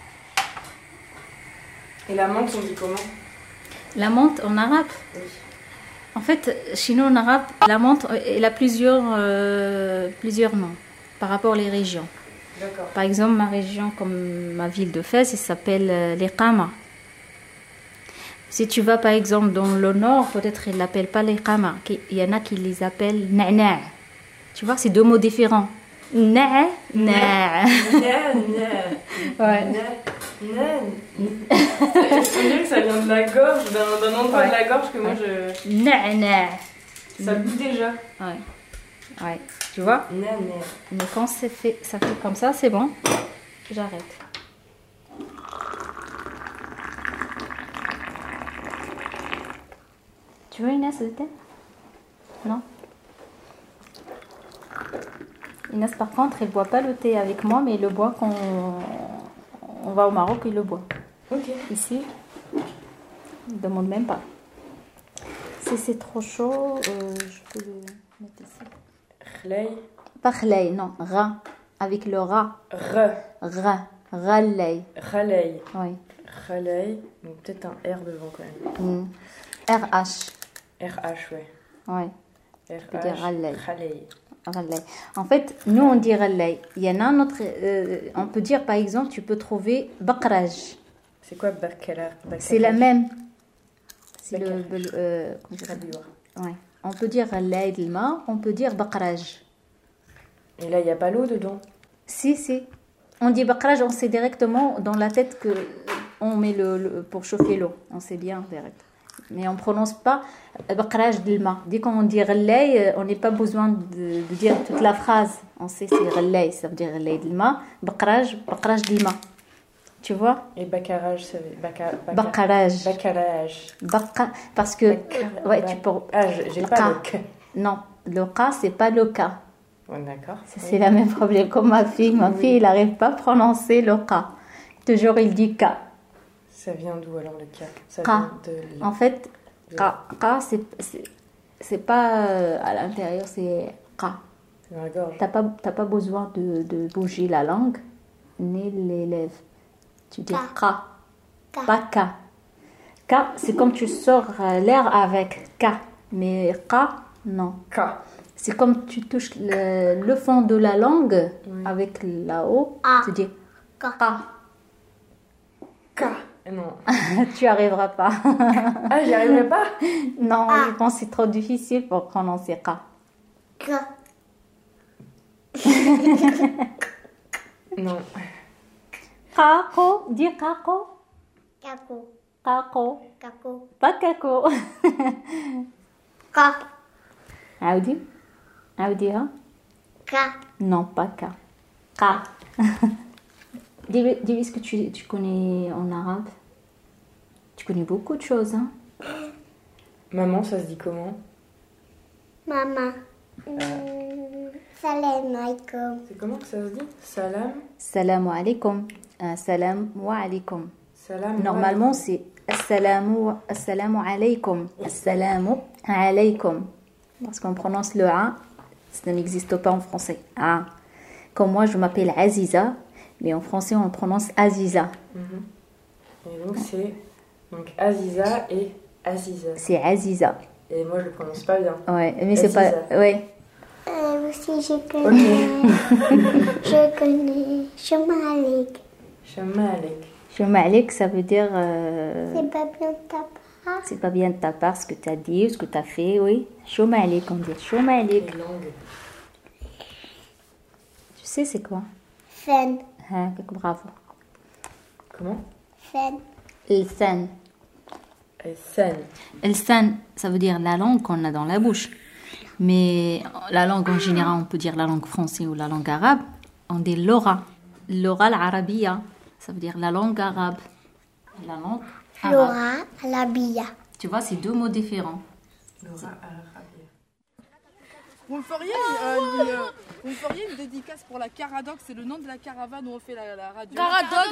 Et la menthe, on dit comment? La menthe en arabe? Oui. En fait, chez nous en arabe, la menthe, elle a plusieurs noms par rapport aux régions. D'accord. Par exemple, ma région, comme ma ville de Fès, elle s'appelle l'Iqama. Si tu vas par exemple dans le nord, peut-être ils ne l'appellent pas l'Iqama. Il y en a qui les appellent Na'na'. Tu vois, c'est 2 mots différents. Na, na. Ouais. On dirait que ça vient de la gorge, d'un endroit de la gorge que moi je. Na. Ça bouge déjà. Ouais. Tu vois? Mais quand ça fait comme ça, c'est bon. J'arrête. Tu veux Inès le thé? Non? Inès, par contre, elle ne boit pas le thé avec moi, mais il le boit quand on va au Maroc, il le boit. Ok. Ici, il ne demande même pas. Si c'est trop chaud, je peux le mettre ici. Khlay. Pas khlay, non, ra. Avec le ra. Ra. Ralay. Khalay. Oui. Khalay. Donc peut-être un R devant quand même. RH. RH, ouais. Oui. RH. Ralay. Khalay. Ralay. En fait, nous on dit ralay. Il y en a un autre, on peut dire par exemple, tu peux trouver bakraj. C'est quoi bakraj? C'est la même. C'est traduire. Ouais. On peut dire ralay d'ilma, on peut dire bakraj. Et là, il n'y a pas l'eau dedans? Si. On dit bakraj, on sait directement dans la tête que on met pour chauffer l'eau. On sait bien direct. Mais on ne prononce pas bakraj d'ilma. Dès qu'on dit ralay, on n'a pas besoin de dire toute la phrase. On sait c'est ralay, ça veut dire ralay d'ilma. Bakraj d'ilma. Tu vois? Et bakaraj, ça veut bakaraj. Parce que ouais, tu peux. J'ai pas le K. Non, le K, c'est pas le K. Ouais, d'accord. C'est le même problème comme ma fille. Ma fille, il n'arrive pas à prononcer le K. Toujours, il dit K. Ça vient d'où alors le K? Ça K. vient de... En fait, K, c'est pas à l'intérieur, c'est K. C'est dans la gorge. T'as pas besoin de bouger la langue ni les lèvres. Tu dis K. Pas K. K, c'est comme tu sors l'air avec K. Mais K, non. K. C'est comme tu touches le fond de la langue avec là-haut. Tu dis K. K. Non. Tu arriveras pas. Ah, j'y arriverai pas? Non, je pense que c'est trop difficile pour prononcer K. K. Non. Kako, dis kako. Kako. Kako. Kako. Pas kako. K. Audi? Audi, hein? K. Non, pas K. K. Dis-lui, est-ce que tu connais en arabe? Tu connais beaucoup de choses, hein? Maman, ça se dit comment? Maman. Salam alaikum. C'est comment que ça se dit? Salam? Salam alaikum. Salam alaikum. Salam. Normalement, c'est assalamu alaikum. Assalamu alaikum. Parce qu'on prononce le A, ça n'existe pas en français. A. Comme moi, je m'appelle Aziza, mais en français, on prononce Aziza. Et donc, c'est Aziza et Aziza. C'est Aziza. Et moi, je le prononce pas bien. Ouais, mais c'est pas. Ouais. Aussi, je connais. Je connais. Shomalik. Shomalik, ça veut dire. C'est pas bien de ta part. C'est pas bien de ta part ce que tu as dit, ce que tu as fait, oui. Shomalik, on dit Shomalik. Tu sais, c'est quoi? Fen. Ah, bravo. Comment? Fen. Elsan. Elsan, ça veut dire la langue qu'on a dans la bouche. Mais la langue en général, on peut dire la langue française ou la langue arabe. On dit l'ora. L'ora l'arabia. Ça veut dire la langue arabe. La langue arabe. L'ora l'arabia. Tu vois, c'est deux mots différents. L'ora arabia. Vous me feriez une dédicace pour la Caradoc, c'est le nom de la caravane où on fait la radio. Caradoc,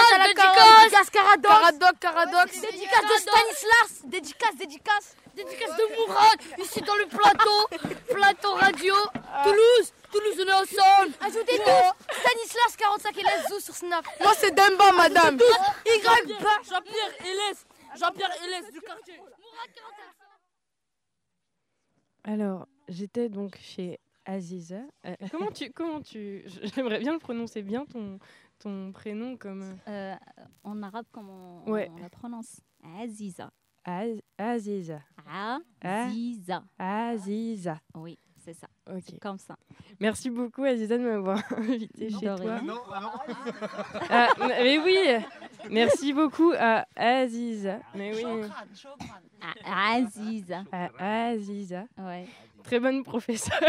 Caradoc. Dédicace de Stanislas, dédicace de Mourad, ici dans le plateau radio. Toulouse, on est ensemble. Ajoutez tous, Stanislas 45 et Lazou sur Snap. Moi c'est Demba, madame. Jean-Pierre Hélès du quartier. Mourad 45. Alors, j'étais donc chez Aziza. Comment tu j'aimerais bien le prononcer bien ton prénom comme en arabe comment on la prononce? Aziza. Aziza. Aziza. Aziza. Oui. C'est ça. Ok. C'est comme ça. Merci beaucoup, Aziza, de m'avoir invitée chez toi. Non, Mais oui, merci beaucoup à Aziza. Mais oui. Aziza. Aziza. Ouais. Très bonne professeure.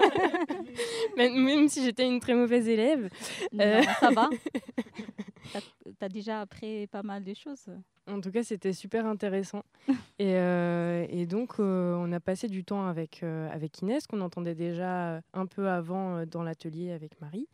Même si j'étais une très mauvaise élève. Non, ça va. T'as déjà appris pas mal de choses. En tout cas, c'était super intéressant. et donc, on a passé du temps avec Inès, qu'on entendait déjà un peu avant dans l'atelier avec Marie.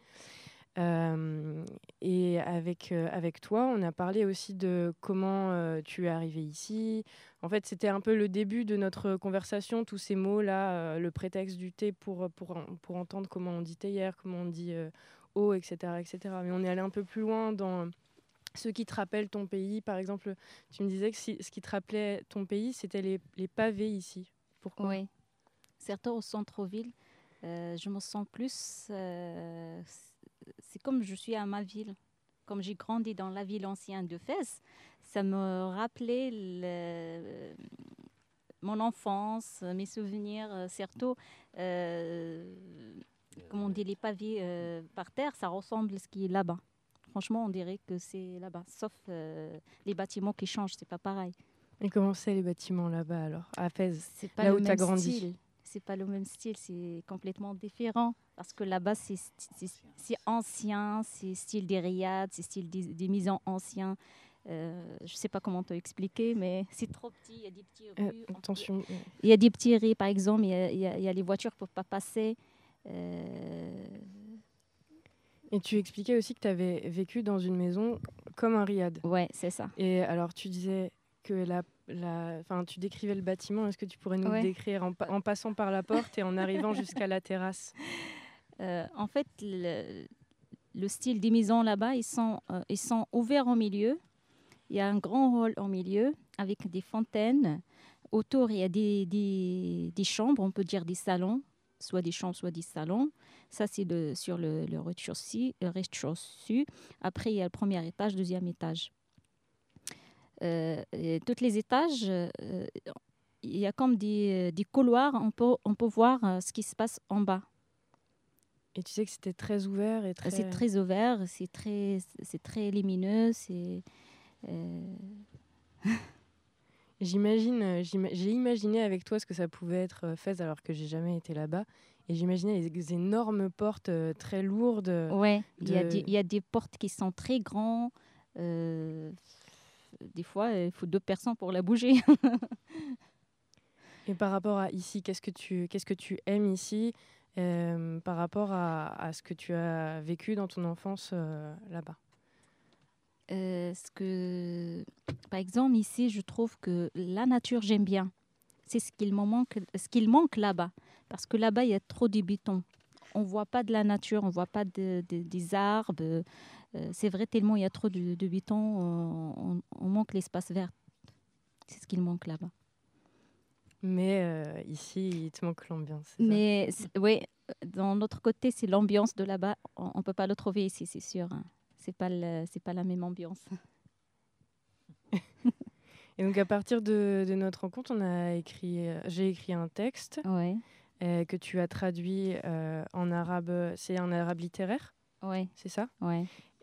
Et avec toi, on a parlé aussi de comment tu es arrivée ici. En fait, c'était un peu le début de notre conversation, tous ces mots-là, le prétexte du thé pour entendre comment on dit théière, comment on dit eau, etc., etc. Mais on est allé un peu plus loin dans ce qui te rappelle ton pays. Par exemple, tu me disais que ce qui te rappelait ton pays, c'était les pavés ici. Pourquoi ? Oui. Surtout au centre-ville, je me sens plus... c'est comme je suis à ma ville. Comme j'ai grandi dans la ville ancienne de Fès, ça me rappelait mon enfance, mes souvenirs, surtout, comme on dit, les pavés par terre, ça ressemble à ce qui est là-bas. Franchement, on dirait que c'est là-bas, sauf les bâtiments qui changent, c'est pas pareil. Et comment c'est les bâtiments là-bas alors, à Fès, c'est pas là le où tu as même grandi? Style. C'est pas le même style, c'est complètement différent. Parce que là-bas, c'est ancien, c'est style des riads, c'est style des maisons anciennes. Je sais pas comment te expliquer, mais c'est trop petit. Il y a des petits rues. Attention. Il y a des petits rues, par exemple. Il y a les voitures qui ne peuvent pas passer. Et tu expliquais aussi que tu avais vécu dans une maison comme un riad. Ouais, c'est ça. Et alors, tu disais que tu décrivais le bâtiment. Est-ce que tu pourrais nous le décrire en passant par la porte et en arrivant jusqu'à la terrasse? En fait, le style des maisons là-bas, ils sont ouverts au milieu. Il y a un grand hall au milieu avec des fontaines. Autour, il y a des chambres, on peut dire des salons, soit des chambres, soit des salons. Ça, c'est sur le rez-de-chaussée. Après, il y a le premier étage, deuxième étage. Tous les étages, il y a comme des couloirs. On peut voir ce qui se passe en bas. Et tu sais que c'était très ouvert et très... C'est très ouvert, c'est très lumineux. J'ai imaginé avec toi ce que ça pouvait être Fès alors que j'ai jamais été là-bas. Et j'imaginais les énormes portes très lourdes. Ouais, il y a des portes qui sont très grandes. Des fois, il faut 2 personnes pour la bouger. Et par rapport à ici, qu'est-ce que tu aimes ici par rapport à ce que tu as vécu dans ton enfance là-bas? Par exemple, ici, je trouve que la nature, j'aime bien. C'est ce qu'il manque là-bas. Parce que là-bas, il y a trop de béton. On ne voit pas de la nature, on ne voit pas des arbres. C'est vrai, tellement il y a trop de béton, on manque l'espace vert. C'est ce qu'il manque là-bas. Mais ici, il te manque l'ambiance. Mais oui, dans l'autre côté, c'est l'ambiance de là-bas. On ne peut pas le trouver ici, c'est sûr. Hein. C'est pas la même ambiance. Et donc, à partir de notre rencontre, j'ai écrit un texte que tu as traduit en arabe. C'est un arabe littéraire? Oui. C'est ça? Oui.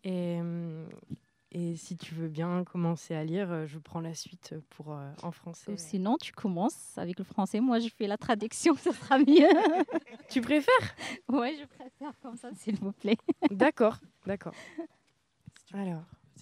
Et si tu veux bien commencer à lire, je prends la suite en français. Ou sinon, tu commences avec le français. Moi, je fais la traduction, ça sera mieux. Tu préfères? Oui, je préfère comme ça, s'il vous plaît. D'accord. Alors,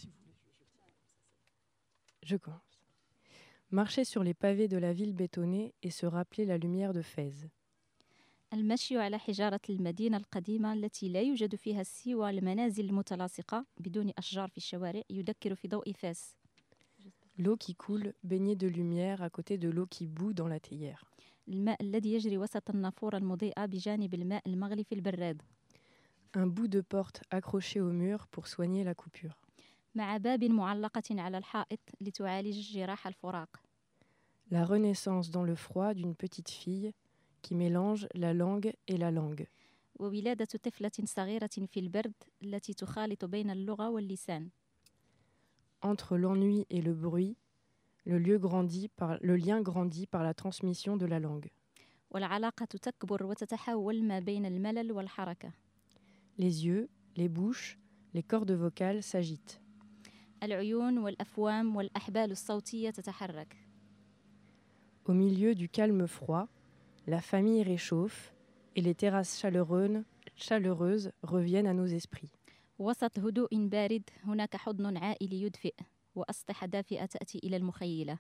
je commence. Marcher sur les pavés de la ville bétonnée et se rappeler la lumière de Fès. المشي على حجارة المدينة القديمة التي لا يوجد فيها سوى المنازل المتلاصقة بدون أشجار في الشوارع يذكر في ضوء فاس. L'eau qui coule, baignée de lumière à côté de l'eau qui bout dans la théière. الماء الذي يجري وسط النافورة المضيئة بجانب الماء المغلي في البراد. Un bout de porte accroché au mur pour soigner la coupure. مع باب معلقة على الحائط لتعالج جراح الفراق. La renaissance dans le froid d'une petite fille qui mélange la langue et la langue. وولادة طفلة صغيرة في البرد التي تخالط بين اللغة واللسان. Entre l'ennui et le bruit, le lien grandit par la transmission de la langue. والعلاقة تكبر وتتحول ما بين الملل والحركة. Les yeux, les bouches, les cordes vocales s'agitent. العيون والأفوام والأحبال الصوتية تتحرك. Au milieu du calme froid, la famille réchauffe et les terrasses chaleureuses reviennent à nos esprits. وسط هدوء بارد هناك حضن عائلي يدفئ وأسطح دافئة تأتي إلى المخيلة.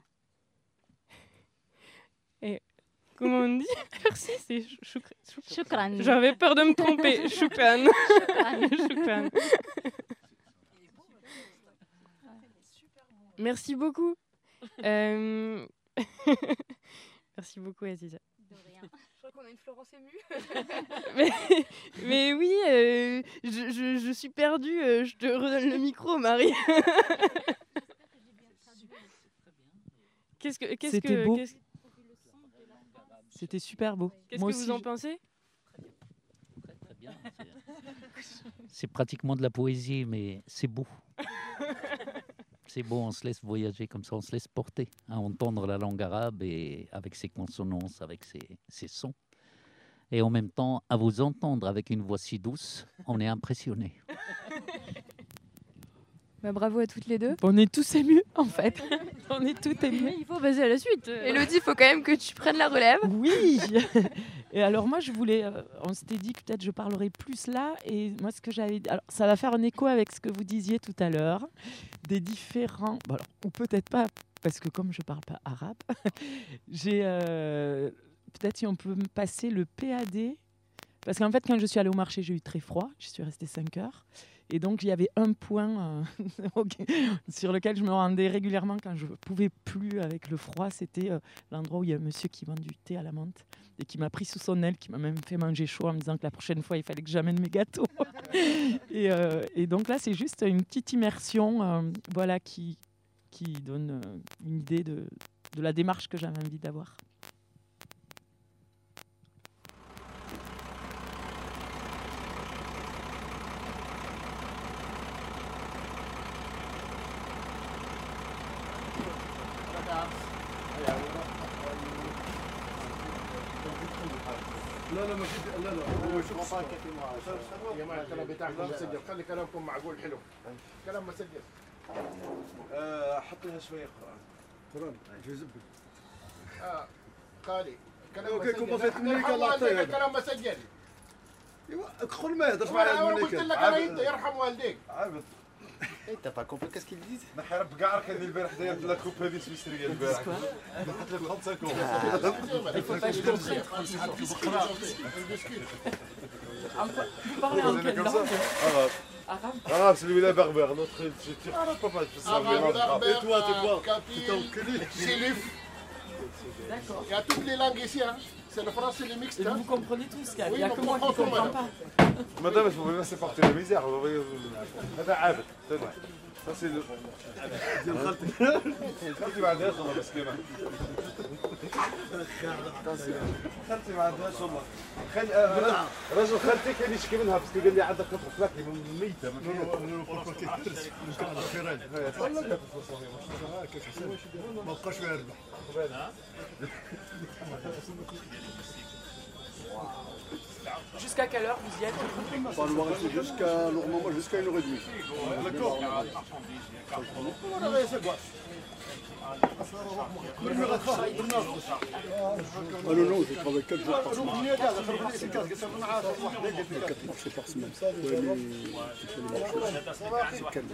Et comment on dit merci, c'est shukran. J'avais peur de me tromper. Shukran. Shukran. Merci beaucoup. Merci beaucoup, Aziza. De rien. Je crois qu'on a une Florence émue. mais oui, je suis perdue. Je te redonne le micro, Marie. C'était beau. C'était super beau. Qu'est-ce que vous en pensez? Très bien. C'est pratiquement de la poésie, mais c'est beau. C'est beau, on se laisse voyager comme ça, on se laisse porter, à entendre la langue arabe et avec ses consonances, avec ses sons. Et en même temps, à vous entendre avec une voix si douce, on est impressionné. Bah, bravo à toutes les deux. On est tous émus, en fait. On est tous émus. Il faut passer à la suite. Élodie, il faut quand même que tu prennes la relève. Oui. Et alors moi, je voulais... on s'était dit que peut-être je parlerai plus là. Et moi, ce que j'avais... Alors, ça va faire un écho avec ce que vous disiez tout à l'heure. Des différents... Bon, alors, ou peut-être pas, parce que comme je ne parle pas arabe, j'ai... peut-être si on peut me passer le PAD. Parce qu'en fait, quand je suis allée au marché, j'ai eu très froid. Je suis restée 5 heures. Et donc, il y avait un point sur lequel je me rendais régulièrement quand je ne pouvais plus avec le froid. C'était l'endroit où il y a un monsieur qui vend du thé à la menthe et qui m'a pris sous son aile, qui m'a même fait manger chaud en me disant que la prochaine fois, il fallait que j'amène mes gâteaux. et donc là, c'est juste une petite immersion voilà, qui donne une idée de la démarche que j'avais envie d'avoir. لا ماشي لا هو شوف يا جماعه الكلام بتاعكم مسجل خلي كلامكم معقول حلو كلام مسجل حط لها شويه قران جزب قالي كلام مسجل كلام مسجل ايوا كل ما يهضرش معايا انا قلت لك انا انت يرحم والديك عابد انت با كومبري كاس كي ديز ما حرب كاع راك هذه البارح داير لا كوب هذه سويسريه البارح حط لك 35 Vous parlez en quelle langue? Arabe, c'est lui la berbère, notre arabe, papa, et toi, tu t'es enculé. D'accord. Il y a toutes les langues ici, hein. C'est le français, le mixte. Et vous comprenez tous, il n'y a que moi qui ne comprends pas. Madame, je vous laisser partir la misère. Ça, c'est le... خالتي ما عندهاش والله مسكينة. خالتي ما عندهاش والله. رجل خالتي كان يشكي منها بس قال لي عندك قطر فلاكي ميتة. ما بقاش يربح. Jusqu'à quelle heure vous y êtes? On va rester jusqu'à 1h30. D'accord. Ah non, je travaille 4 jours par semaine. 4 marchés par semaine. C'est calme.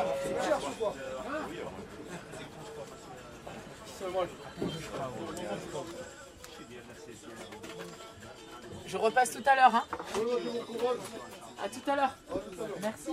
Je repasse tout à l'heure. Hein. À tout à l'heure. Merci.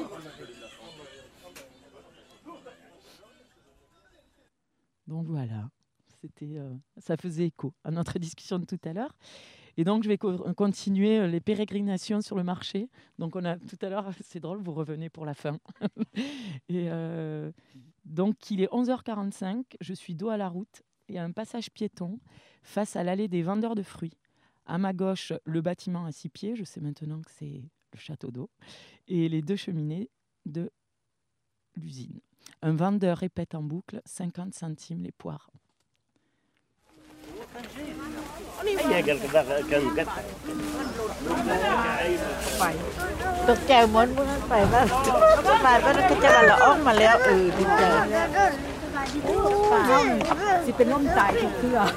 Donc voilà, ça faisait écho à notre discussion de tout à l'heure. Et donc je vais continuer les pérégrinations sur le marché. Donc on a tout à l'heure, c'est drôle, vous revenez pour la fin. Et donc il est 11h45, je suis dos à la route. Il y a un passage piéton face à l'allée des vendeurs de fruits. À ma gauche, le bâtiment à 6 pieds, je sais maintenant que c'est le château d'eau, et les 2 cheminées de l'usine. Un vendeur répète en boucle 50 centimes les poires. ตกใจหมดเมื่อไปว่าก็จะละออกมาแล้วดีใจสิเป็นล้มตายทุกเทื่อ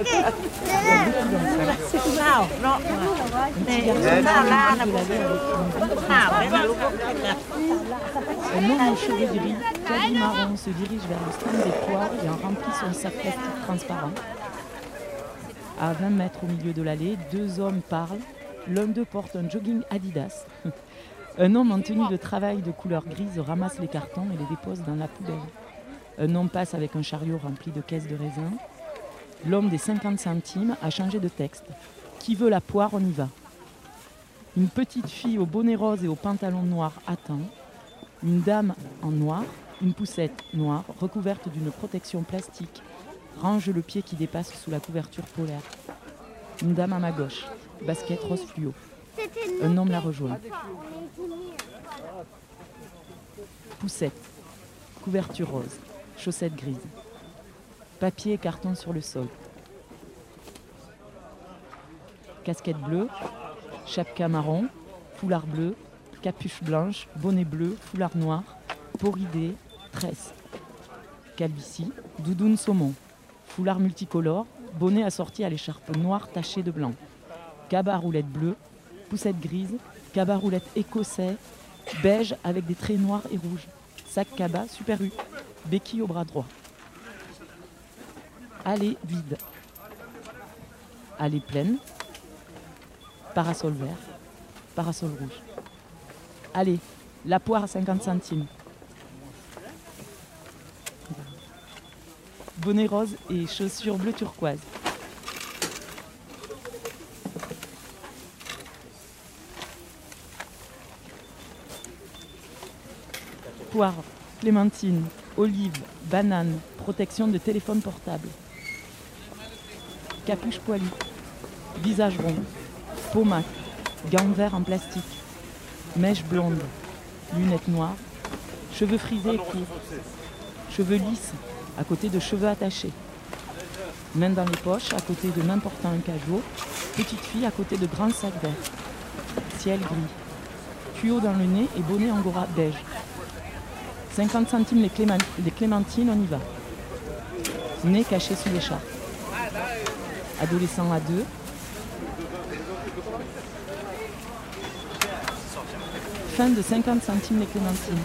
สิหนาวเนาะหนาวล่านะหนาวเลยนะลูก Un homme aux cheveux gris, caddie marron, se dirige vers le stand des poires et en remplit son sac plastique transparent. À 20 mètres au milieu de l'allée, deux hommes parlent. L'un d'eux porte un jogging Adidas. Un homme en tenue de travail de couleur grise ramasse les cartons et les dépose dans la poubelle. Un homme passe avec un chariot rempli de caisses de raisin. L'homme des 50 centimes a changé de texte. Qui veut la poire, on y va. Une petite fille au bonnet rose et au pantalon noir attend. Une dame en noir, une poussette noire recouverte d'une protection plastique range le pied qui dépasse sous la couverture polaire. Une dame à ma gauche, basket rose fluo. Un homme la rejoint. Poussette, couverture rose, chaussettes grises. Papier et carton sur le sol. Casquette bleue, chapka marron, foulard bleu, capuche blanche, bonnet bleu, foulard noir, poridé, tresse. Calvitie, doudoune saumon, foulard multicolore, bonnet assorti à l'écharpe noire tachée de blanc. Cabas roulette bleue, poussette grise, cabas roulette écossais, beige avec des traits noirs et rouges. Sac cabas Super U, béquille au bras droit. Allée vide. Allée pleine. Parasol vert, parasol rouge. Allez, la poire à 50 centimes. Bonnet rose et chaussures bleu turquoise. Poire, clémentine, olive, banane, protection de téléphone portable. Capuche poilue, visage rond, pommade, gants verts en plastique. Mèche blonde, lunettes noires, cheveux frisés et courts, cheveux lisses à côté de cheveux attachés, mains dans les poches à côté de n'importe un cajot, petite fille à côté de grands sacs verts, ciel gris, tuyau dans le nez et bonnet angora beige. 50 centimes les clémentines, on y va. Nez caché sous l'écharpe. Adolescent à deux. Fin de 50 centimes les clémentines.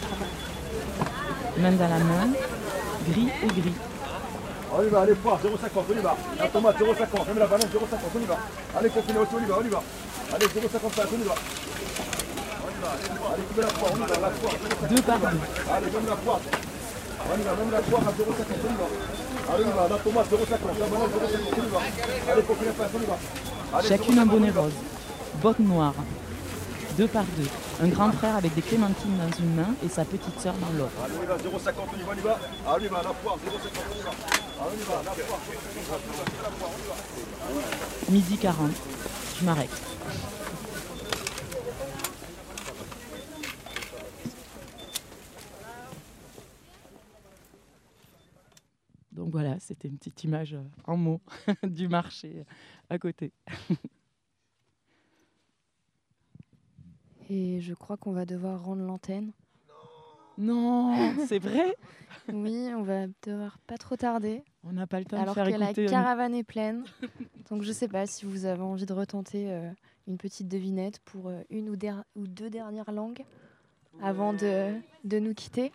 Main dans la main, gris et gris. On y va, allez, poire, 0,50, on y va. La tomate, 0,50, même la banane, 0,50, on y va. Allez, continue aussi, on y va, on y va. Allez, 0,55, on y va. Allez, coupez la poire, on y va, la poire. 2 par 2. Allez, même la poire. On y va, même la poire à 0,50, on y va. Allez, on y va, la tomate, 0,50, la banane, 0,50, on y va. Allez, coupez la poire, on y va. Allez, chacune un bonnet rose, bottes noires. 2 par 2. Un grand frère avec des clémentines dans une main et sa petite sœur dans l'autre. Allez, on y va, 0,50, on y va, on y va. Allez, on y va, la poire, 0,50, on y va. Allez, on y va, la poire, on y va. Midi 40. Je m'arrête. Donc voilà, c'était une petite image en mots du marché à côté. Et je crois qu'on va devoir rendre l'antenne. Non, c'est vrai? Oui, on va devoir pas trop tarder. On n'a pas le temps de alors faire que écouter... la caravane est pleine. Donc je sais pas si vous avez envie de retenter une petite devinette pour une ou deux dernières langues avant de nous quitter.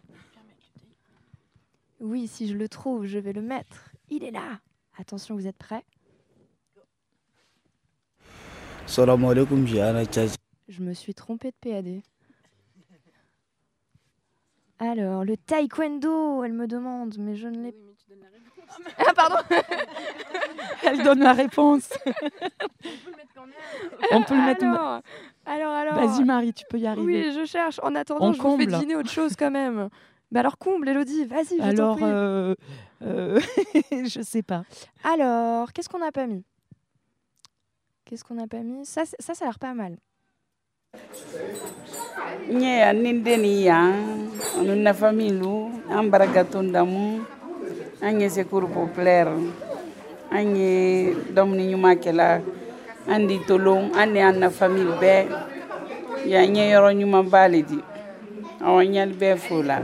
Oui, si je le trouve, je vais le mettre. Il est là. Attention, vous êtes prêts? Salam alaikum, j'ai Je me suis trompée de PAD. Alors, le taekwondo, elle me demande, mais je ne l'ai pas. Ah, pardon. Elle donne la réponse. On peut le mettre Alors. Vas-y Marie, tu peux y arriver. Oui, je cherche. En attendant, je vous fais deviner autre chose quand même. Bah alors comble, Elodie, vas-y, je t'en prie. Alors, je sais pas. Alors, qu'est-ce qu'on n'a pas mis? Ça a l'air pas mal. Nya nindeni ya na famille ambaragatondamu anye secours populaire anye dom ni ñuma kela andi tolong andi anna famille be ya nye yoro ñuma balidi awanyal be fula.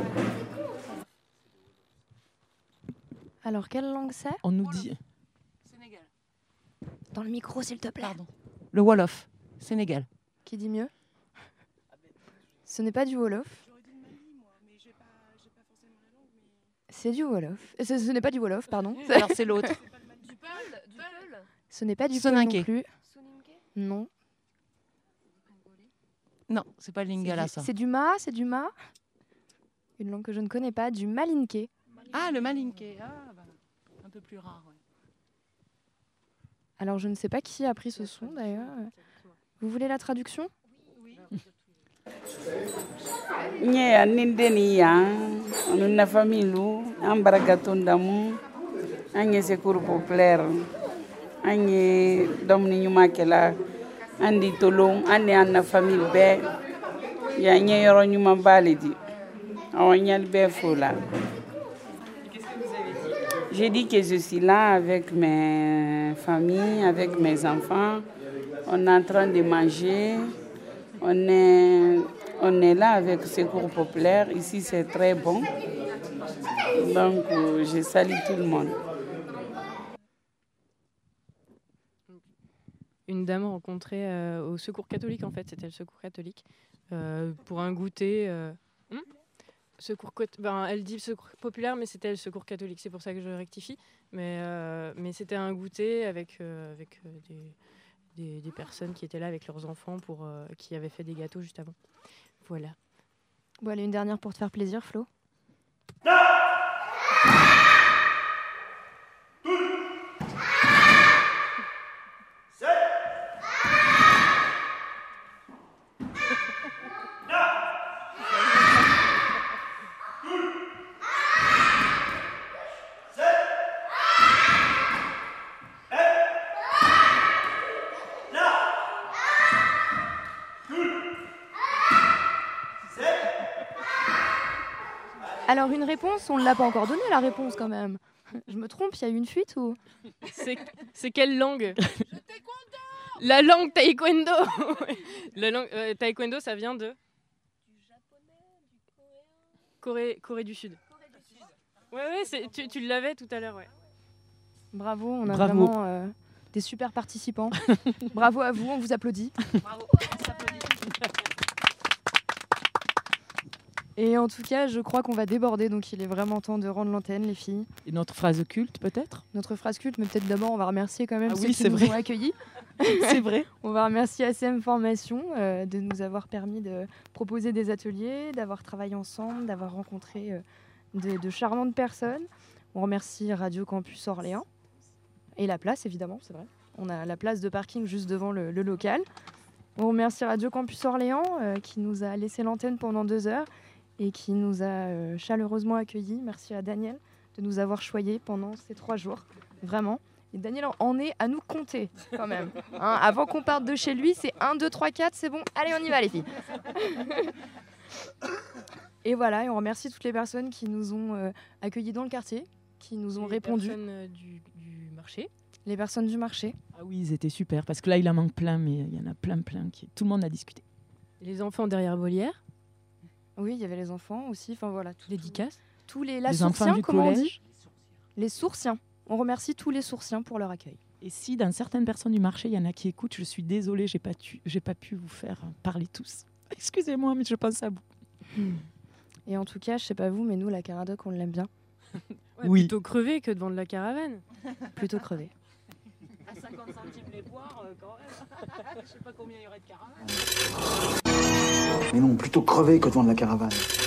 Alors, quelle langue c'est? On nous dit... Dans le micro, s'il te plaît. Pardon. Le Wolof, Sénégal. Qui dit mieux? Ce n'est pas du Wolof. C'est du Wolof. Ce n'est pas du Wolof, pardon. Alors c'est l'autre. Du Peul. Ce n'est pas du Peul Soninké. non plus. Non. Non, c'est pas le Lingala, ça. C'est du Ma. Une langue que je ne connais pas, du Malinké. Ah, le Malinké. Ah, bah, un peu plus rare, ouais. Alors, je ne sais pas qui a pris ce son, d'ailleurs. Vous voulez la traduction? Nye anindeni ya onuna familu ambaragatondamu anye secours populaire anye domni ñuma kela andi tolong andi anna famille be ya nye yoro ñuma balidi awanyal be fula. J'ai dit que je suis là avec mes familles, avec mes enfants. On est en train de manger. On est là avec Secours Populaire. Ici, c'est très bon. Donc, je salue tout le monde. Une dame rencontrée au Secours catholique, en fait. C'était le Secours catholique. Pour un goûter... elle dit Secours populaire, mais c'était le Secours catholique, c'est pour ça que je rectifie. Mais c'était un goûter avec des personnes qui étaient là avec leurs enfants qui avaient fait des gâteaux juste avant. Voilà. Bon, allez, une dernière pour te faire plaisir, Flo. Alors, une réponse, on ne l'a pas encore donnée, la réponse, quand même. Je me trompe, il y a eu une fuite ou... C'est quelle langue? La langue taekwondo. La langue taekwondo, ça vient de... Du japonais, Corée du Sud. Ouais, tu l'avais tout à l'heure, ouais. Bravo, on a vraiment des super participants. Bravo à vous, on vous applaudit. Bravo, on s'applaudit. Et en tout cas, je crois qu'on va déborder, donc il est vraiment temps de rendre l'antenne, les filles. Et notre phrase culte, peut-être? Notre phrase culte, mais peut-être d'abord, on va remercier quand même ceux oui, qui nous ont accueillis. C'est vrai. On va remercier ACM Formation de nous avoir permis de proposer des ateliers, d'avoir travaillé ensemble, d'avoir rencontré de charmantes personnes. On remercie Radio Campus Orléans et la place, évidemment, c'est vrai. On a la place de parking juste devant le local. On remercie Radio Campus Orléans qui nous a laissé l'antenne pendant 2 heures et qui nous a chaleureusement accueillis. Merci à Daniel de nous avoir choyés pendant ces 3 jours, vraiment. Et Daniel en est à nous compter, quand même. Hein, avant qu'on parte de chez lui, c'est 1, 2, 3, 4, c'est bon. Allez, on y va, les filles. Et voilà, et on remercie toutes les personnes qui nous ont accueillis dans le quartier, qui nous ont répondu. Les personnes du marché. Les personnes du marché. Ah oui, ils étaient super, parce que là, il en manque plein, mais il y en a plein. Tout le monde a discuté. Les enfants derrière Molière. Oui, il y avait les enfants aussi. Enfin voilà, les dédicaces. Tous les sourciens, comment on dit? Les sourciens. On remercie tous les sourciens pour leur accueil. Et si dans certaines personnes du marché, il y en a qui écoutent, je suis désolée, j'ai pas pu vous faire parler tous. Excusez-moi, mais je pense à vous. Et en tout cas, je sais pas vous, mais nous, la Caradoc, on l'aime bien. Ouais, oui. Plutôt crevé que de vendre la caravane. Plutôt crevé. À 50 centimes les poires, quand même. Je sais pas combien il y aurait de caravanes. Mais non, plutôt crever que de vendre la caravane.